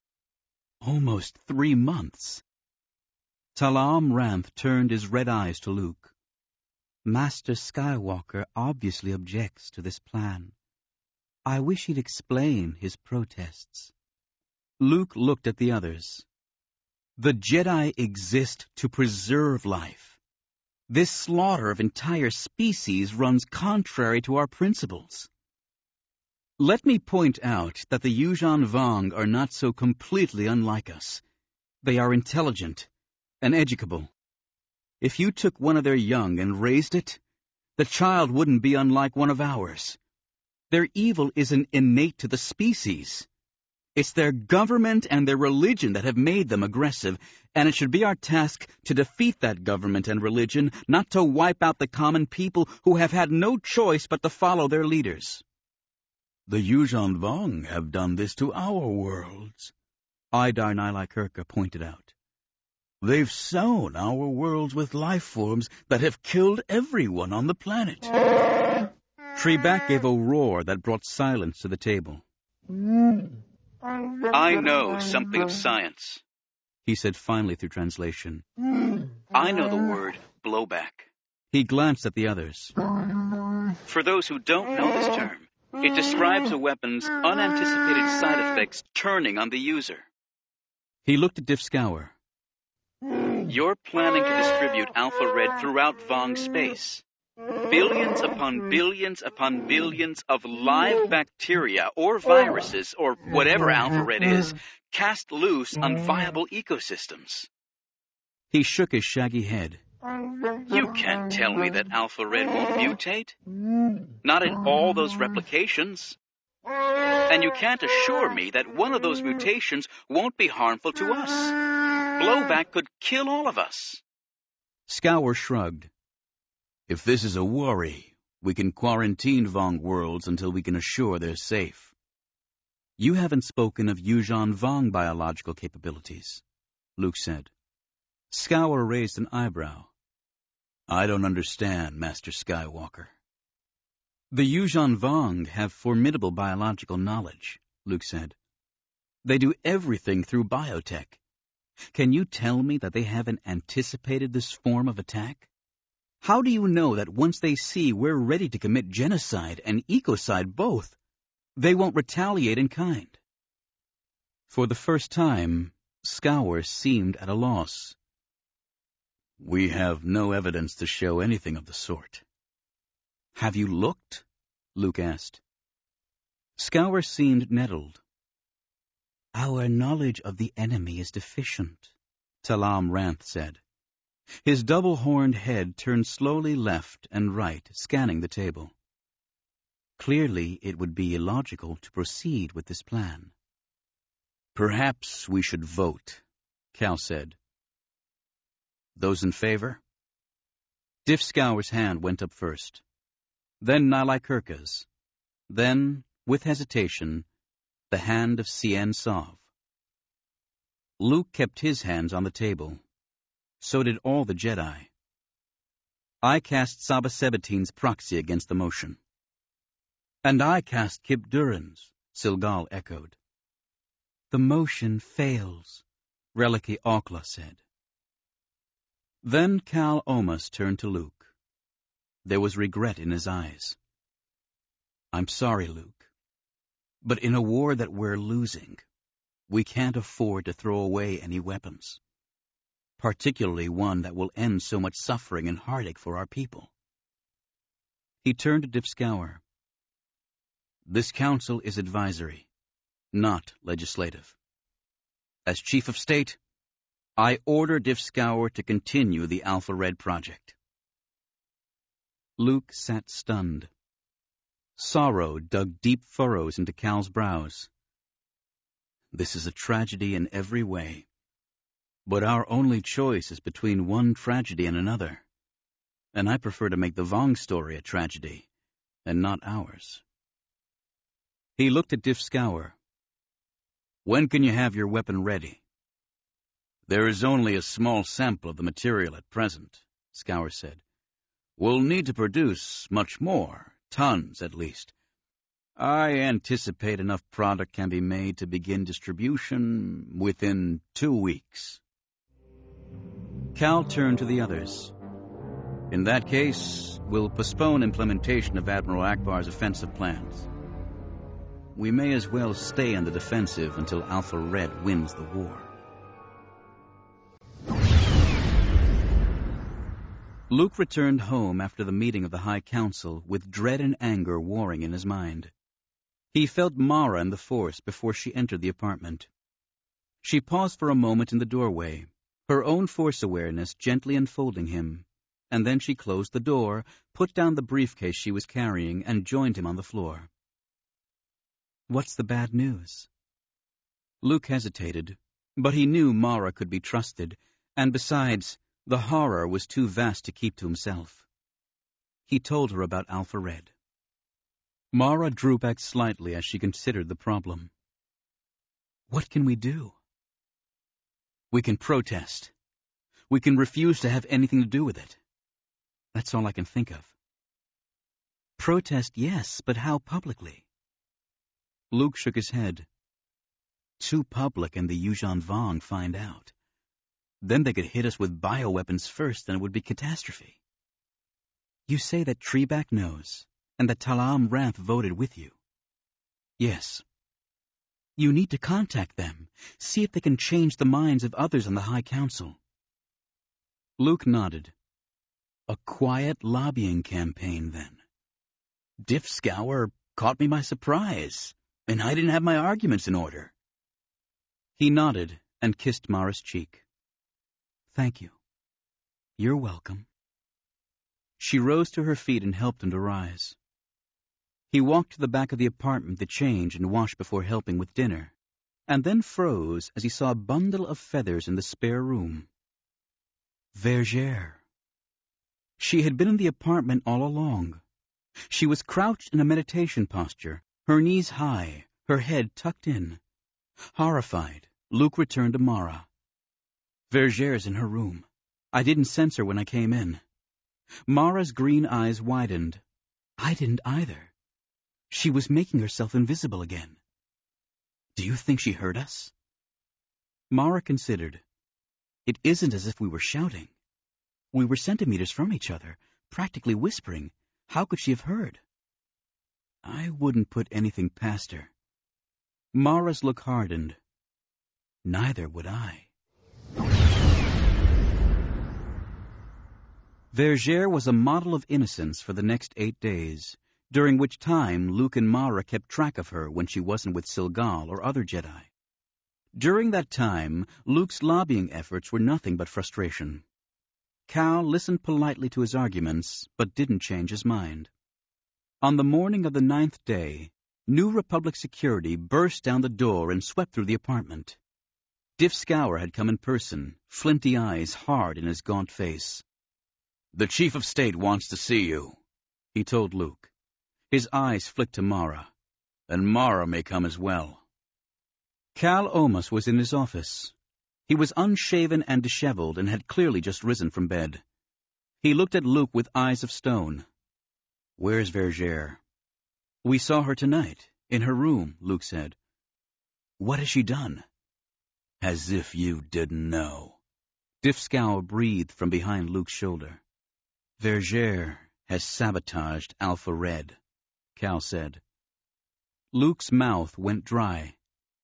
Almost 3 months. Talam Ranth turned his red eyes to Luke. Master Skywalker obviously objects to this plan. I wish he'd explain his protests. Luke looked at the others. The Jedi exist to preserve life. This slaughter of entire species runs contrary to our principles. Let me point out that the Yuuzhan Vong are not so completely unlike us. They are intelligent and educable. If you took one of their young and raised it, the child wouldn't be unlike one of ours. Their evil isn't innate to the species. It's their government and their religion that have made them aggressive, and it should be our task to defeat that government and religion, not to wipe out the common people who have had no choice but to follow their leaders. The Yuuzhan Vong have done this to our worlds, Idar Nailakerka pointed out. They've sown our worlds with life forms that have killed everyone on the planet. Trebak gave a roar that brought silence to the table. I know something of science, he said finally through translation. I know the word blowback. He glanced at the others. For those who don't know this term, it describes a weapon's unanticipated side effects turning on the user. He looked at Difscour. You're planning to distribute Alpha Red throughout Vong space. Billions upon billions upon billions of live bacteria or viruses or whatever Alpha Red is, cast loose on viable ecosystems. He shook his shaggy head. You can't tell me that Alpha Red won't mutate. Not in all those replications. And you can't assure me that one of those mutations won't be harmful to us. Blowback could kill all of us. Scour shrugged. If this is a worry, we can quarantine Vong worlds until we can assure they're safe. You haven't spoken of Yuuzhan Vong biological capabilities, Luke said. Scour raised an eyebrow. I don't understand, Master Skywalker. The Yuuzhan Vong have formidable biological knowledge, Luke said. They do everything through biotech. Can you tell me that they haven't anticipated this form of attack? How do you know that once they see we're ready to commit genocide and ecocide both, they won't retaliate in kind? For the first time, Scour seemed at a loss. We have no evidence to show anything of the sort. Have you looked? Luke asked. Scour seemed nettled. Our knowledge of the enemy is deficient, Talam Ranth said. His double-horned head turned slowly left and right, scanning the table. Clearly, it would be illogical to proceed with this plan. Perhaps we should vote, Cal said. Those in favor? Difscour's hand went up first. Then Nailakerka's. Then, with hesitation, the hand of Cien Sov. Luke kept his hands on the table. So did all the Jedi. I cast Saba Sebatine's proxy against the motion. And I cast Kip Durin's, Silgal echoed. The motion fails, Reliki Aukla said. Then Cal Omas turned to Luke. There was regret in his eyes. I'm sorry, Luke, but in a war that we're losing, we can't afford to throw away any weapons. Particularly one that will end so much suffering and heartache for our people. He turned to Difscour. This council is advisory, not legislative. As Chief of State, I order Difscour to continue the Alpha Red project. Luke sat stunned. Sorrow dug deep furrows into Cal's brows. This is a tragedy in every way. But our only choice is between one tragedy and another, and I prefer to make the Vong story a tragedy, and not ours. He looked at Difscour. When can you have your weapon ready? There is only a small sample of the material at present, Scour said. We'll need to produce much more, tons at least. I anticipate enough product can be made to begin distribution within 2 weeks. Cal turned to the others. In that case, we'll postpone implementation of Admiral Akbar's offensive plans. We may as well stay on the defensive until Alpha Red wins the war. Luke returned home after the meeting of the High Council with dread and anger warring in his mind. He felt Mara in the Force before she entered the apartment. She paused for a moment in the doorway, her own Force awareness gently enfolding him, and then she closed the door, put down the briefcase she was carrying, and joined him on the floor. "What's the bad news?" Luke hesitated, but he knew Mara could be trusted, and besides, the horror was too vast to keep to himself. He told her about Alpha Red. Mara drew back slightly as she considered the problem. "What can we do?" "We can protest. We can refuse to have anything to do with it. That's all I can think of." "Protest, yes, but how publicly?" Luke shook his head. "Too public and the Yuuzhan Vong find out. Then they could hit us with bioweapons first and it would be catastrophe." "You say that Treeback knows, and that Talam Ranth voted with you?" "Yes." "You need to contact them, see if they can change the minds of others on the High Council." Luke nodded. "A quiet lobbying campaign, then. Diff Scour caught me by surprise, and I didn't have my arguments in order." He nodded and kissed Mara's cheek. "Thank you. You're welcome." She rose to her feet and helped him to rise. He walked to the back of the apartment to change and wash before helping with dinner, and then froze as he saw a bundle of feathers in the spare room. Vergère. She had been in the apartment all along. She was crouched in a meditation posture, her knees high, her head tucked in. Horrified, Luke returned to Mara. "Vergère's in her room. I didn't sense her when I came in." Mara's green eyes widened. "I didn't either. She was making herself invisible again." "Do you think she heard us?" Mara considered. "It isn't as if we were shouting. We were centimeters from each other, practically whispering. How could she have heard?" "I wouldn't put anything past her." Mara's look hardened. "Neither would I." Vergère was a model of innocence for the next 8 days, during which time Luke and Mara kept track of her when she wasn't with Silgal or other Jedi. During that time, Luke's lobbying efforts were nothing but frustration. Cal listened politely to his arguments, but didn't change his mind. On the morning of the 9th day, New Republic security burst down the door and swept through the apartment. Diff Scour had come in person, flinty eyes hard in his gaunt face. "The Chief of State wants to see you," he told Luke. His eyes flicked to Mara. "And Mara may come as well." Cal Omas was in his office. He was unshaven and disheveled and had clearly just risen from bed. He looked at Luke with eyes of stone. "Where's Vergère?" "We saw her tonight, in her room," Luke said. "What has she done?" "As if you didn't know." Diff Scour breathed from behind Luke's shoulder. "Vergère has sabotaged Alpha Red," Cal said. Luke's mouth went dry.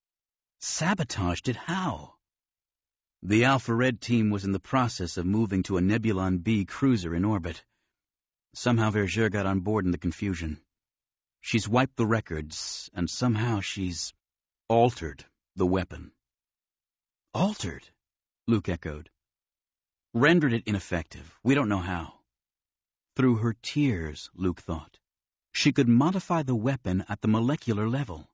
"Sabotaged it how?" "The Alpha Red team was in the process of moving to a Nebulon B cruiser in orbit. Somehow Vergère got on board in the confusion. She's wiped the records, and somehow she's altered the weapon." "Altered?" Luke echoed. "Rendered it ineffective. We don't know how." Through her tears, Luke thought. She could modify the weapon at the molecular level.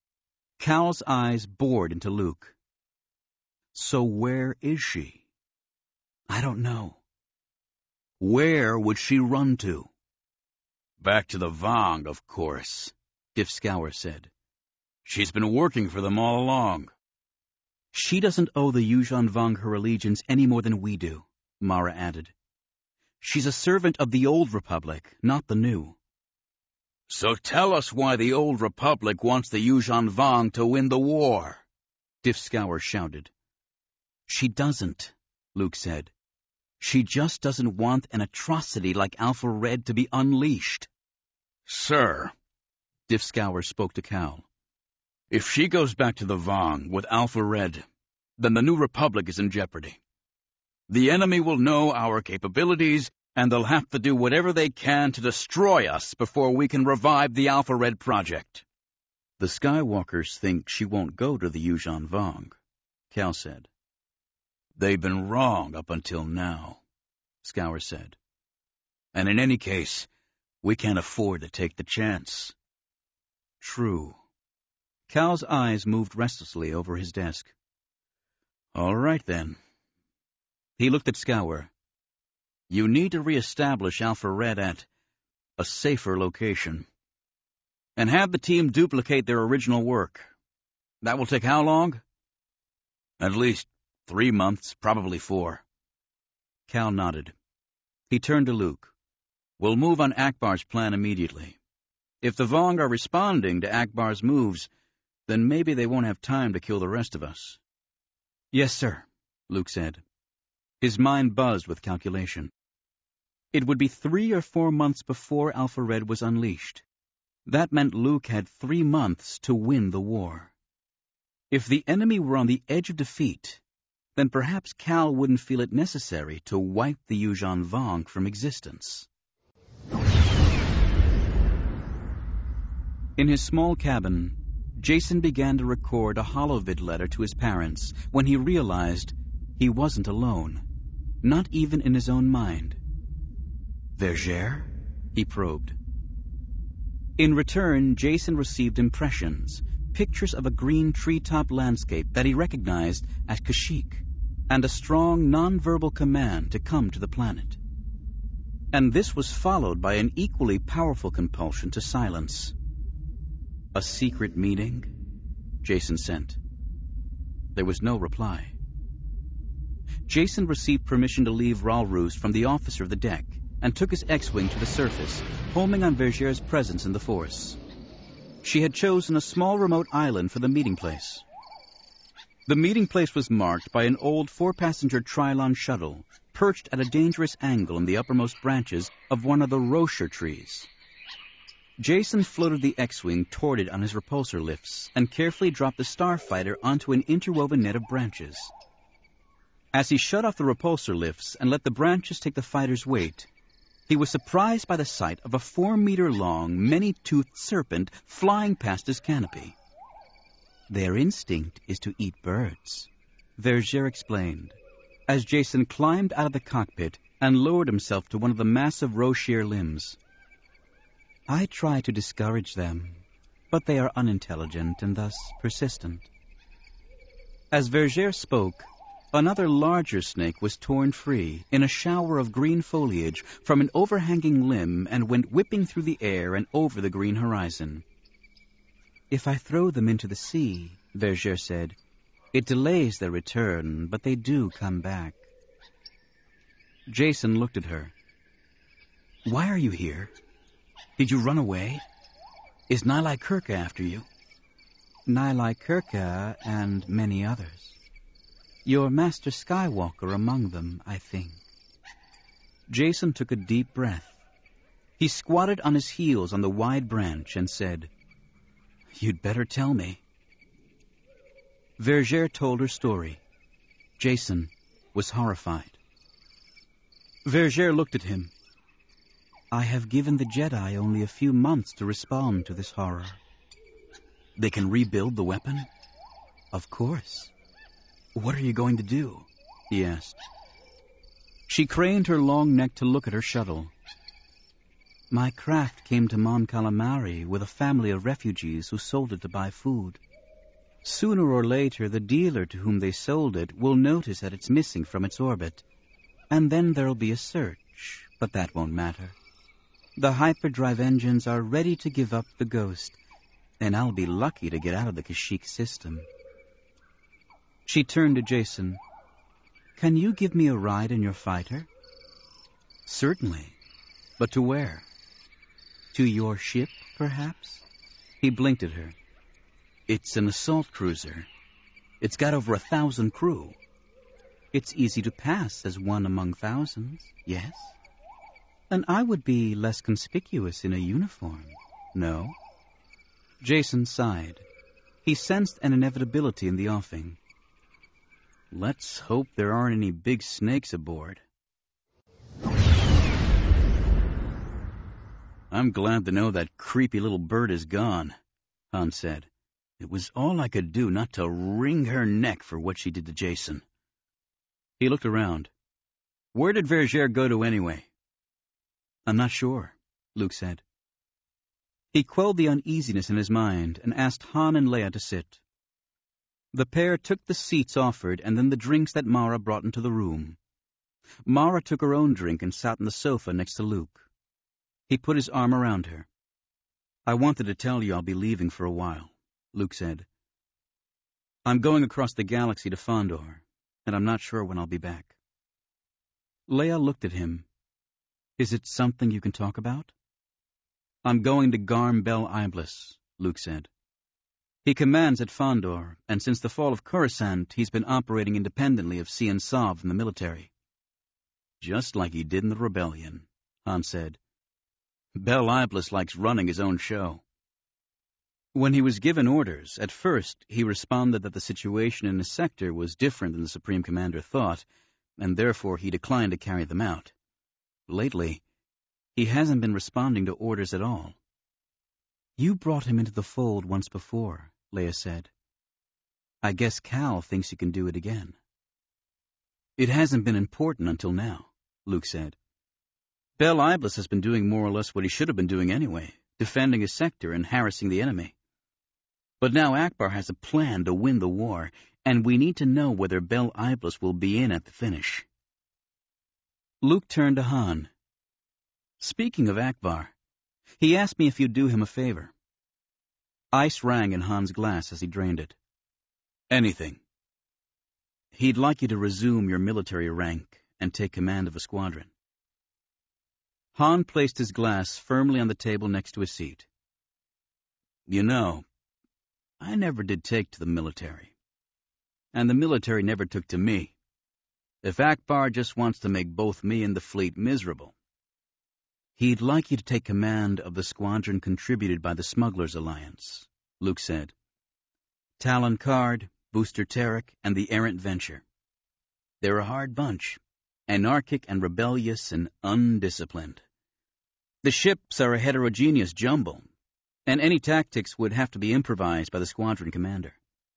Cal's eyes bored into Luke. "So where is she?" "I don't know." "Where would she run to?" "Back to the Vong, of course," Diff Scour said. "She's been working for them all along." "She doesn't owe the Yuuzhan Vong her allegiance any more than we do," Mara added. "She's a servant of the Old Republic, not the New." "So tell us why the Old Republic wants the Yuuzhan Vong to win the war," Diff Scour shouted. "She doesn't," Luke said. "She just doesn't want an atrocity like Alpha Red to be unleashed." "Sir," Diff Scour spoke to Cal, "if she goes back to the Vong with Alpha Red, then the New Republic is in jeopardy. The enemy will know our capabilities and they'll have to do whatever they can to destroy us before we can revive the Alpha Red project. The Skywalkers think she won't go to the Yuuzhan Vong, Cal said. They've been wrong up until now, Scour said. And in any case, we can't afford to take the chance. True. Cal's eyes moved restlessly over his desk. All right, then. He looked at Scour. You need to re-establish Alpha Red at a safer location. And have the team duplicate their original work. That will take how long? At least 3 months, probably 4. Cal nodded. He turned to Luke. We'll move on Akbar's plan immediately. If the Vong are responding to Akbar's moves, then maybe they won't have time to kill the rest of us. Yes, sir, Luke said. His mind buzzed with calculation. It would be 3 or 4 months before Alpha Red was unleashed. That meant Luke had 3 months to win the war. If the enemy were on the edge of defeat, then perhaps Cal wouldn't feel it necessary to wipe the Yuuzhan Vong from existence. In his small cabin, Jacen began to record a holovid letter to his parents when he realized he wasn't alone, not even in his own mind. Vergere? He probed. In return, Jacen received impressions, pictures of a green treetop landscape that he recognized as Kashyyyk, and a strong non-verbal command to come to the planet. And this was followed by an equally powerful compulsion to silence. A secret meeting? Jacen sent. There was no reply. Jacen received permission to leave Ralroost from the officer of the deck and took his X-Wing to the surface, homing on Vergere's presence in the Force. She had chosen a small remote island for the meeting place. The meeting place was marked by an old 4-passenger Trilon shuttle, perched at a dangerous angle in the uppermost branches of one of the Rocher trees. Jacen floated the X-Wing toward it on his repulsor lifts and carefully dropped the starfighter onto an interwoven net of branches. As he shut off the repulsor lifts and let the branches take the fighter's weight, he was surprised by the sight of a 4-meter-long, many-toothed serpent flying past his canopy. Their instinct is to eat birds, Vergere explained, as Jacen climbed out of the cockpit and lowered himself to one of the massive Rocher limbs. I try to discourage them, but they are unintelligent and thus persistent. As Vergere spoke, another larger snake was torn free in a shower of green foliage from an overhanging limb and went whipping through the air and over the green horizon. If I throw them into the sea, Vergere said, it delays their return, but they do come back. Jacen looked at her. Why are you here? Did you run away? Is Nilai Kirka after you? Nilai Kirka and many others. Your Master Skywalker among them, I think. Jacen took a deep breath. He squatted on his heels on the wide branch and said, You'd better tell me. Vergere told her story. Jacen was horrified. Vergere looked at him. I have given the Jedi only a few months to respond to this horror. They can rebuild the weapon? Of course. What are you going to do? He asked. She craned her long neck to look at her shuttle. My craft came to Mon Calamari with a family of refugees who sold it to buy food. Sooner or later, the dealer to whom they sold it will notice that it's missing from its orbit, and then there'll be a search, but that won't matter. The hyperdrive engines are ready to give up the Ghost, and I'll be lucky to get out of the Kashyyyk system. She turned to Jacen. Can you give me a ride in your fighter? Certainly. But to where? To your ship, perhaps? He blinked at her. It's an assault cruiser. It's got over 1,000 crew. It's easy to pass as one among thousands, yes? And I would be less conspicuous in a uniform, no? Jacen sighed. He sensed an inevitability in the offing. Let's hope there aren't any big snakes aboard. I'm glad to know that creepy little bird is gone, Han said. It was all I could do not to wring her neck for what she did to Jason. He looked around. Where did Vergere go to anyway? I'm not sure, Luke said. He quelled the uneasiness in his mind and asked Han and Leia to sit. The pair took the seats offered and then the drinks that Mara brought into the room. Mara took her own drink and sat on the sofa next to Luke. He put his arm around her. I wanted to tell you I'll be leaving for a while, Luke said. I'm going across the galaxy to Fondor, and I'm not sure when I'll be back. Leia looked at him. Is it something you can talk about? I'm going to Garm Bel Iblis, Luke said. He commands at Fondor, and since the fall of Coruscant, he's been operating independently of Cian Sov in the military. Just like he did in the rebellion, Han said. Bel Iblis likes running his own show. When he was given orders, at first he responded that the situation in his sector was different than the Supreme Commander thought, and therefore he declined to carry them out. Lately, he hasn't been responding to orders at all. You brought him into the fold once before, Leia said. I guess Cal thinks you can do it again. It hasn't been important until now, Luke said. Bel Iblis has been doing more or less what he should have been doing anyway, defending his sector and harassing the enemy. But now Akbar has a plan to win the war, and we need to know whether Bel Iblis will be in at the finish. Luke turned to Han. Speaking of Akbar, he asked me if you'd do him a favor. Ice rang in Han's glass as he drained it. Anything. He'd like you to resume your military rank and take command of a squadron. Han placed his glass firmly on the table next to his seat. You know, I never did take to the military. And the military never took to me. If Akbar just wants to make both me and the fleet miserable. He'd like you to take command of the squadron contributed by the Smugglers Alliance, Luke said. Talon Card, Booster Terek, and the Errant Venture. They're a hard bunch. Anarchic and rebellious and undisciplined. The ships are a heterogeneous jumble, and any tactics would have to be improvised by the squadron commander.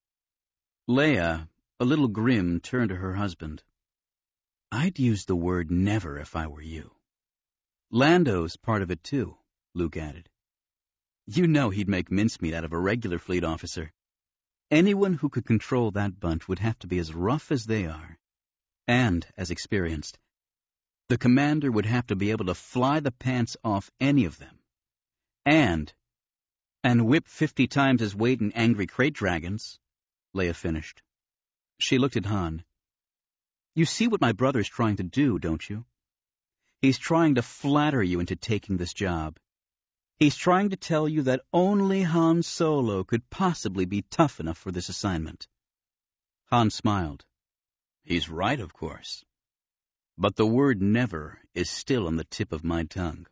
Leia, a little grim, turned to her husband. I'd use the word never if I were you. Lando's part of it too, Luke added. You know he'd make mincemeat out of a regular fleet officer. Anyone who could control that bunch would have to be as rough as they are. And as experienced. The commander would have to be able to fly the pants off any of them. And whip 50 times his weight in angry crate dragons, Leia finished. She looked at Han. You see what my brother's trying to do, don't you? He's trying to flatter you into taking this job. He's trying to tell you that only Han Solo could possibly be tough enough for this assignment. Han smiled. He's right, of course. But the word never is still on the tip of my tongue.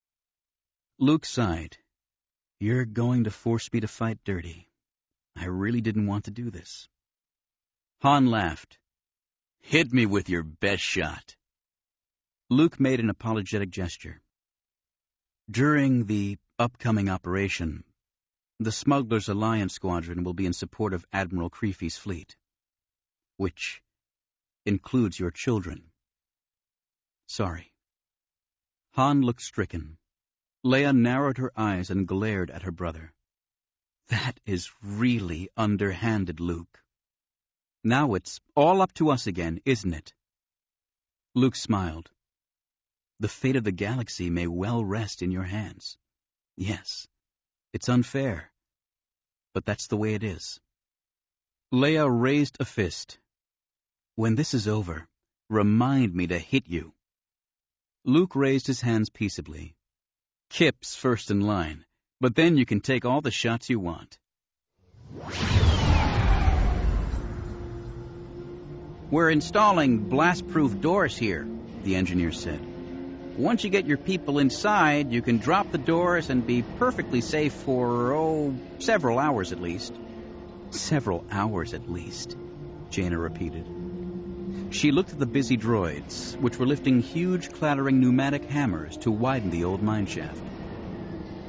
Luke sighed. You're going to force me to fight dirty. I really didn't want to do this. Han laughed. Hit me with your best shot. Luke made an apologetic gesture. During the upcoming operation, the Smugglers Alliance Squadron will be in support of Admiral Creefy's fleet, which includes your children. Sorry. Han looked stricken. Leia narrowed her eyes and glared at her brother. That is really underhanded, Luke. Now it's all up to us again, isn't it? Luke smiled. The fate of the galaxy may well rest in your hands. Yes, it's unfair, but that's the way it is. Leia raised a fist. When this is over, remind me to hit you. Luke raised his hands peaceably. Kip's first in line, but then you can take all the shots you want. We're installing blast-proof doors here, the engineer said. Once you get your people inside, you can drop the doors and be perfectly safe for, several hours at least. Several hours at least, Jaina repeated. She looked at the busy droids, which were lifting huge clattering pneumatic hammers to widen the old mineshaft.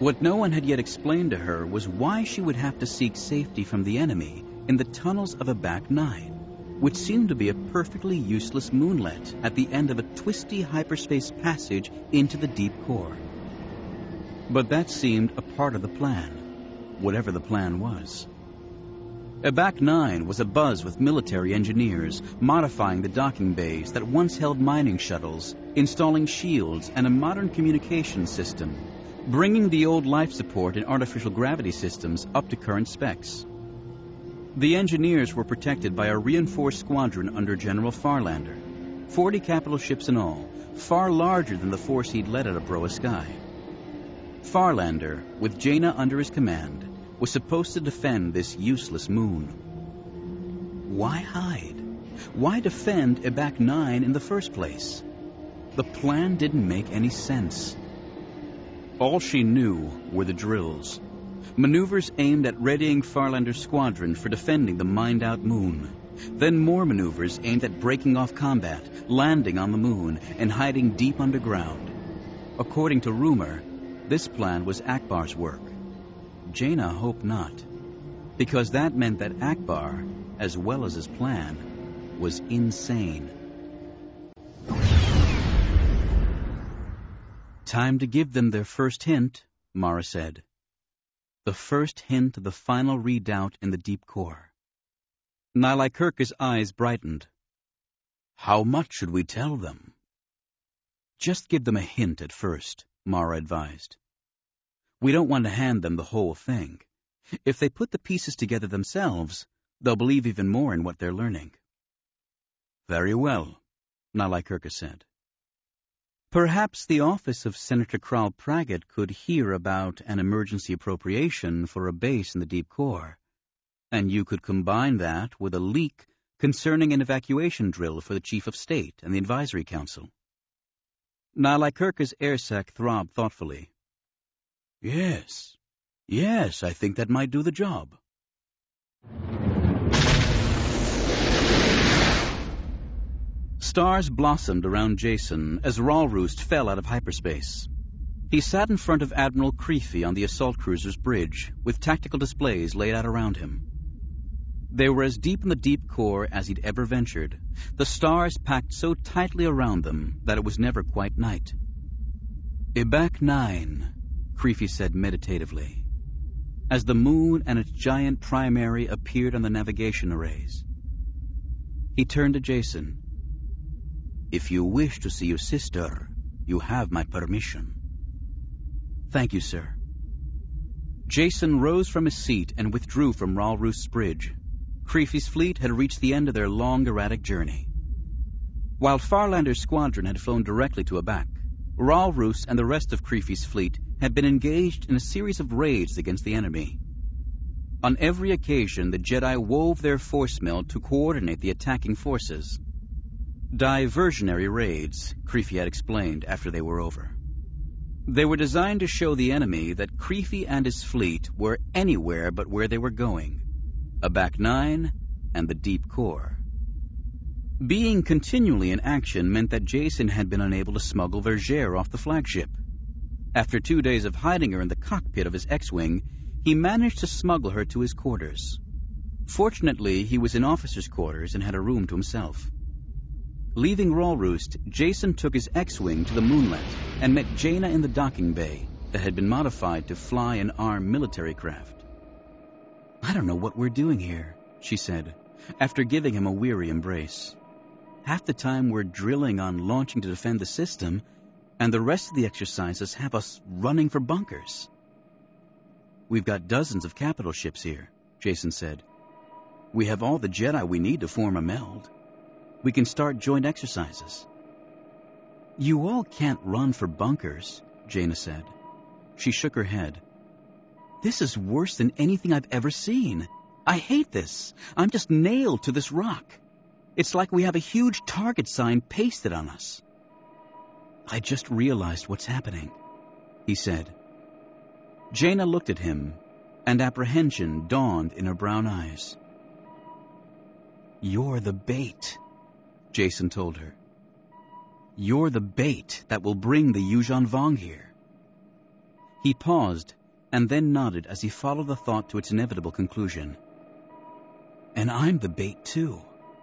What no one had yet explained to her was why she would have to seek safety from the enemy in the tunnels of Abak 9, which seemed to be a perfectly useless moonlet at the end of a twisty hyperspace passage into the deep core. But that seemed a part of the plan, whatever the plan was. Abak 9 was abuzz with military engineers modifying the docking bays that once held mining shuttles, installing shields and a modern communication system, bringing the old life support and artificial gravity systems up to current specs. The engineers were protected by a reinforced squadron under General Farlander, 40 capital ships in all, far larger than the force he'd led at Abroa Sky. Farlander, with Jaina under his command, was supposed to defend this useless moon. Why hide? Why defend Abak 9 in the first place? The plan didn't make any sense. All she knew were the drills. Maneuvers aimed at readying Farlander's squadron for defending the mined-out moon. Then more maneuvers aimed at breaking off combat, landing on the moon, and hiding deep underground. According to rumor, this plan was Akbar's work. Jaina hoped not, because that meant that Akbar, as well as his plan, was insane. Time to give them their first hint, Mara said. The first hint of the final redoubt in the deep core. Nylaikirka's eyes brightened. How much should we tell them? Just give them a hint at first, Mara advised. We don't want to hand them the whole thing. If they put the pieces together themselves, they'll believe even more in what they're learning. Very well, Nylaikirka said. Perhaps the office of Senator Kral Praggett could hear about an emergency appropriation for a base in the deep core, and you could combine that with a leak concerning an evacuation drill for the Chief of State and the Advisory Council. Nylaikirka's air sac throbbed thoughtfully. Yes, I think that might do the job. Stars blossomed around Jason as Ralroost fell out of hyperspace. He sat in front of Admiral Creefy on the assault cruiser's bridge, with tactical displays laid out around him. They were as deep in the deep core as he'd ever ventured, the stars packed so tightly around them that it was never quite night. Abak 9, Creefy said meditatively, as the moon and its giant primary appeared on the navigation arrays. He turned to Jason. If you wish to see your sister, you have my permission. Thank you, sir. Jason rose from his seat and withdrew from Ralroost's bridge. Creefy's fleet had reached the end of their long, erratic journey. While Farlander's squadron had flown directly to Abak, Ralroost and the rest of Creefy's fleet had been engaged in a series of raids against the enemy. On every occasion, the Jedi wove their force meld to coordinate the attacking forces. Diversionary raids, Creefy had explained after they were over. They were designed to show the enemy that Creefy and his fleet were anywhere but where they were going, Abak 9 and the deep core. Being continually in action meant that Jason had been unable to smuggle Vergere off the flagship. After 2 days of hiding her in the cockpit of his X-Wing, he managed to smuggle her to his quarters. Fortunately, he was in officers' quarters and had a room to himself. Leaving Ralroost, Jason took his X-Wing to the moonlet and met Jaina in the docking bay that had been modified to fly an armed military craft. I don't know what we're doing here, she said, after giving him a weary embrace. Half the time we're drilling on launching to defend the system, and the rest of the exercises have us running for bunkers. We've got dozens of capital ships here, Jason said. We have all the Jedi we need to form a meld. We can start joint exercises. You all can't run for bunkers, Jaina said. She shook her head. This is worse than anything I've ever seen. I hate this. I'm just nailed to this rock. It's like we have a huge target sign pasted on us. I just realized what's happening, he said. Jaina looked at him, and apprehension dawned in her brown eyes. You're the bait, Jason told her. You're the bait that will bring the Yuuzhan Vong here. He paused, and then nodded as he followed the thought to its inevitable conclusion. And I'm the bait, too.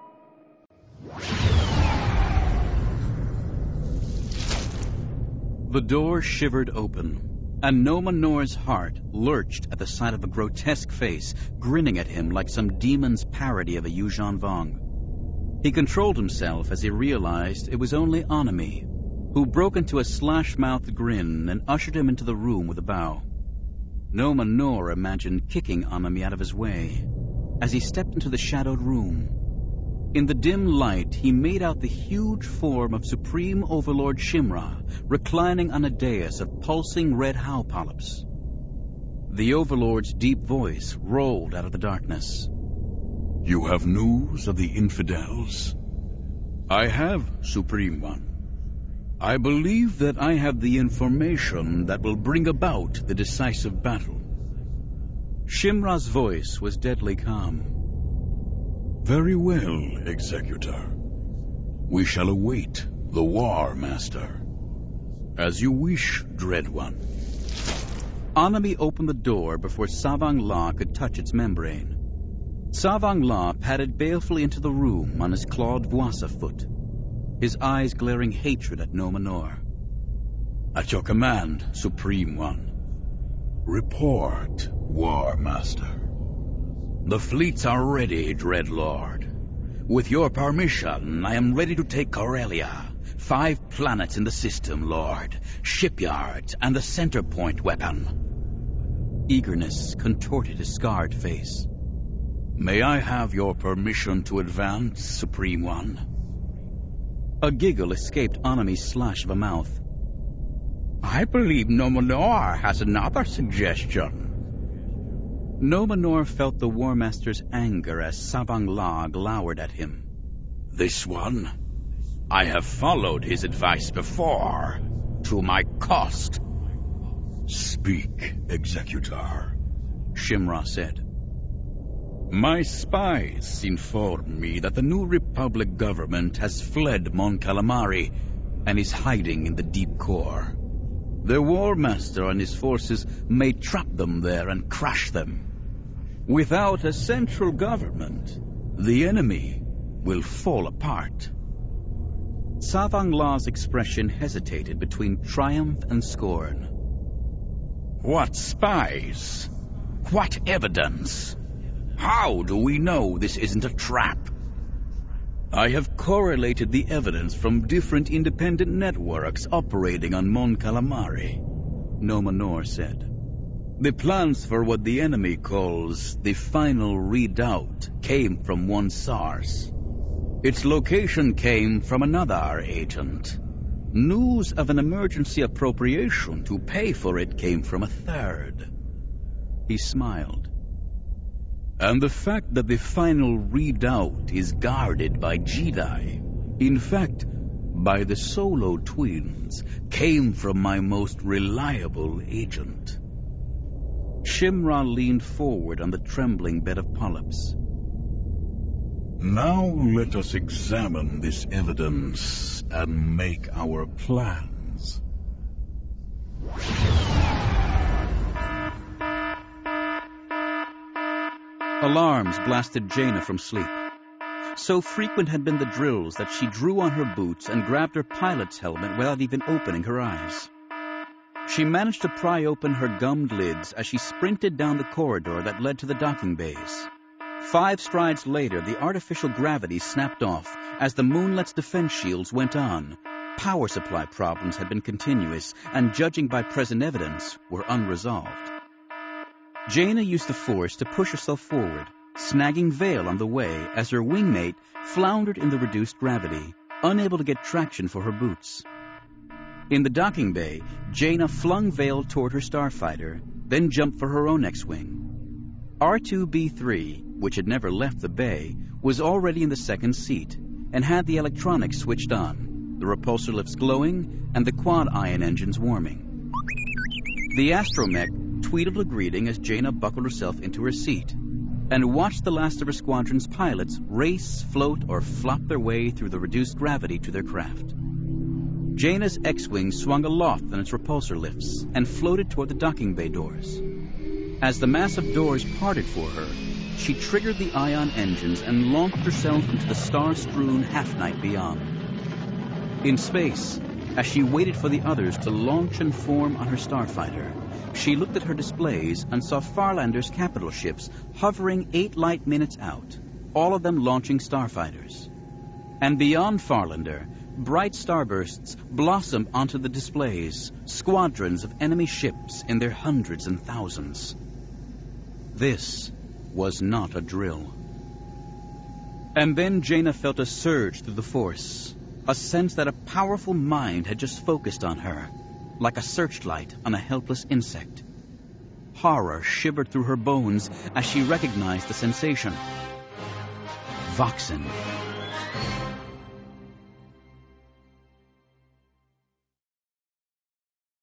The door shivered open, and Noma Nor's heart lurched at the sight of a grotesque face grinning at him like some demon's parody of a Yuuzhan Vong. He controlled himself as he realized it was only Anami, who broke into a slash-mouthed grin and ushered him into the room with a bow. Noma Nor imagined kicking Anami out of his way as he stepped into the shadowed room. In the dim light, he made out the huge form of Supreme Overlord Shimra reclining on a dais of pulsing red how polyps. The Overlord's deep voice rolled out of the darkness. You have news of the infidels? I have, Supreme One. I believe that I have the information that will bring about the decisive battle. Shimra's voice was deadly calm. Very well, Executor. We shall await the War Master. As you wish, Dread One. Anami opened the door before Savang La could touch its membrane. Savang La padded balefully into the room on his clawed Vuasa foot, his eyes glaring hatred at Noma Nor. At your command, Supreme One. Report, War Master. The fleets are ready, Dread Lord. With your permission, I am ready to take Corellia, 5 planets in the system, Lord, shipyards, and the center point weapon. Eagerness contorted his scarred face. May I have your permission to advance, Supreme One? A giggle escaped Anami's slash of a mouth. I believe Noma Nor has another suggestion. Noma Nor felt the War Master's anger as Savang La glowered at him. This one? I have followed his advice before, to my cost. Speak, Executor, Shimra said. My spies inform me that the New Republic government has fled Mon Calamari and is hiding in the deep core. Their War Master and his forces may trap them there and crush them. Without a central government, the enemy will fall apart. Savang La's expression hesitated between triumph and scorn. What spies? What evidence? How do we know this isn't a trap? I have correlated the evidence from different independent networks operating on Mon Calamari, Noma Nor said. The plans for what the enemy calls the final redoubt came from one source. Its location came from another agent. News of an emergency appropriation to pay for it came from a third. He smiled. And the fact that the final redoubt is guarded by Jedi, in fact, by the Solo twins, came from my most reliable agent. Shimra leaned forward on the trembling bed of polyps. Now let us examine this evidence and make our plans. Alarms blasted Jaina from sleep. So frequent had been the drills that she drew on her boots and grabbed her pilot's helmet without even opening her eyes. She managed to pry open her gummed lids as she sprinted down the corridor that led to the docking bays. 5 strides later, the artificial gravity snapped off as the Moonlet's defense shields went on. Power supply problems had been continuous, and judging by present evidence, were unresolved. Jaina used the Force to push herself forward, snagging Vale on the way as her wingmate floundered in the reduced gravity, unable to get traction for her boots. In the docking bay, Jaina flung Vale toward her starfighter, then jumped for her own X-Wing. R2-B3, which had never left the bay, was already in the second seat and had the electronics switched on, the repulsor lifts glowing and the quad-ion engines warming. The astromech tweeted a greeting as Jaina buckled herself into her seat and watched the last of her squadron's pilots race, float, or flop their way through the reduced gravity to their craft. Jaina's X-Wing swung aloft on its repulsor lifts and floated toward the docking bay doors. As the massive doors parted for her, she triggered the ion engines and launched herself into the star-strewn half-night beyond. In space, as she waited for the others to launch and form on her starfighter, she looked at her displays and saw Farlander's capital ships hovering 8 light minutes out, all of them launching starfighters. And beyond Farlander, bright starbursts blossomed onto the displays, squadrons of enemy ships in their hundreds and thousands. This was not a drill. And then Jaina felt a surge through the Force, a sense that a powerful mind had just focused on her, like a searchlight on a helpless insect. Horror shivered through her bones as she recognized the sensation. Voxen.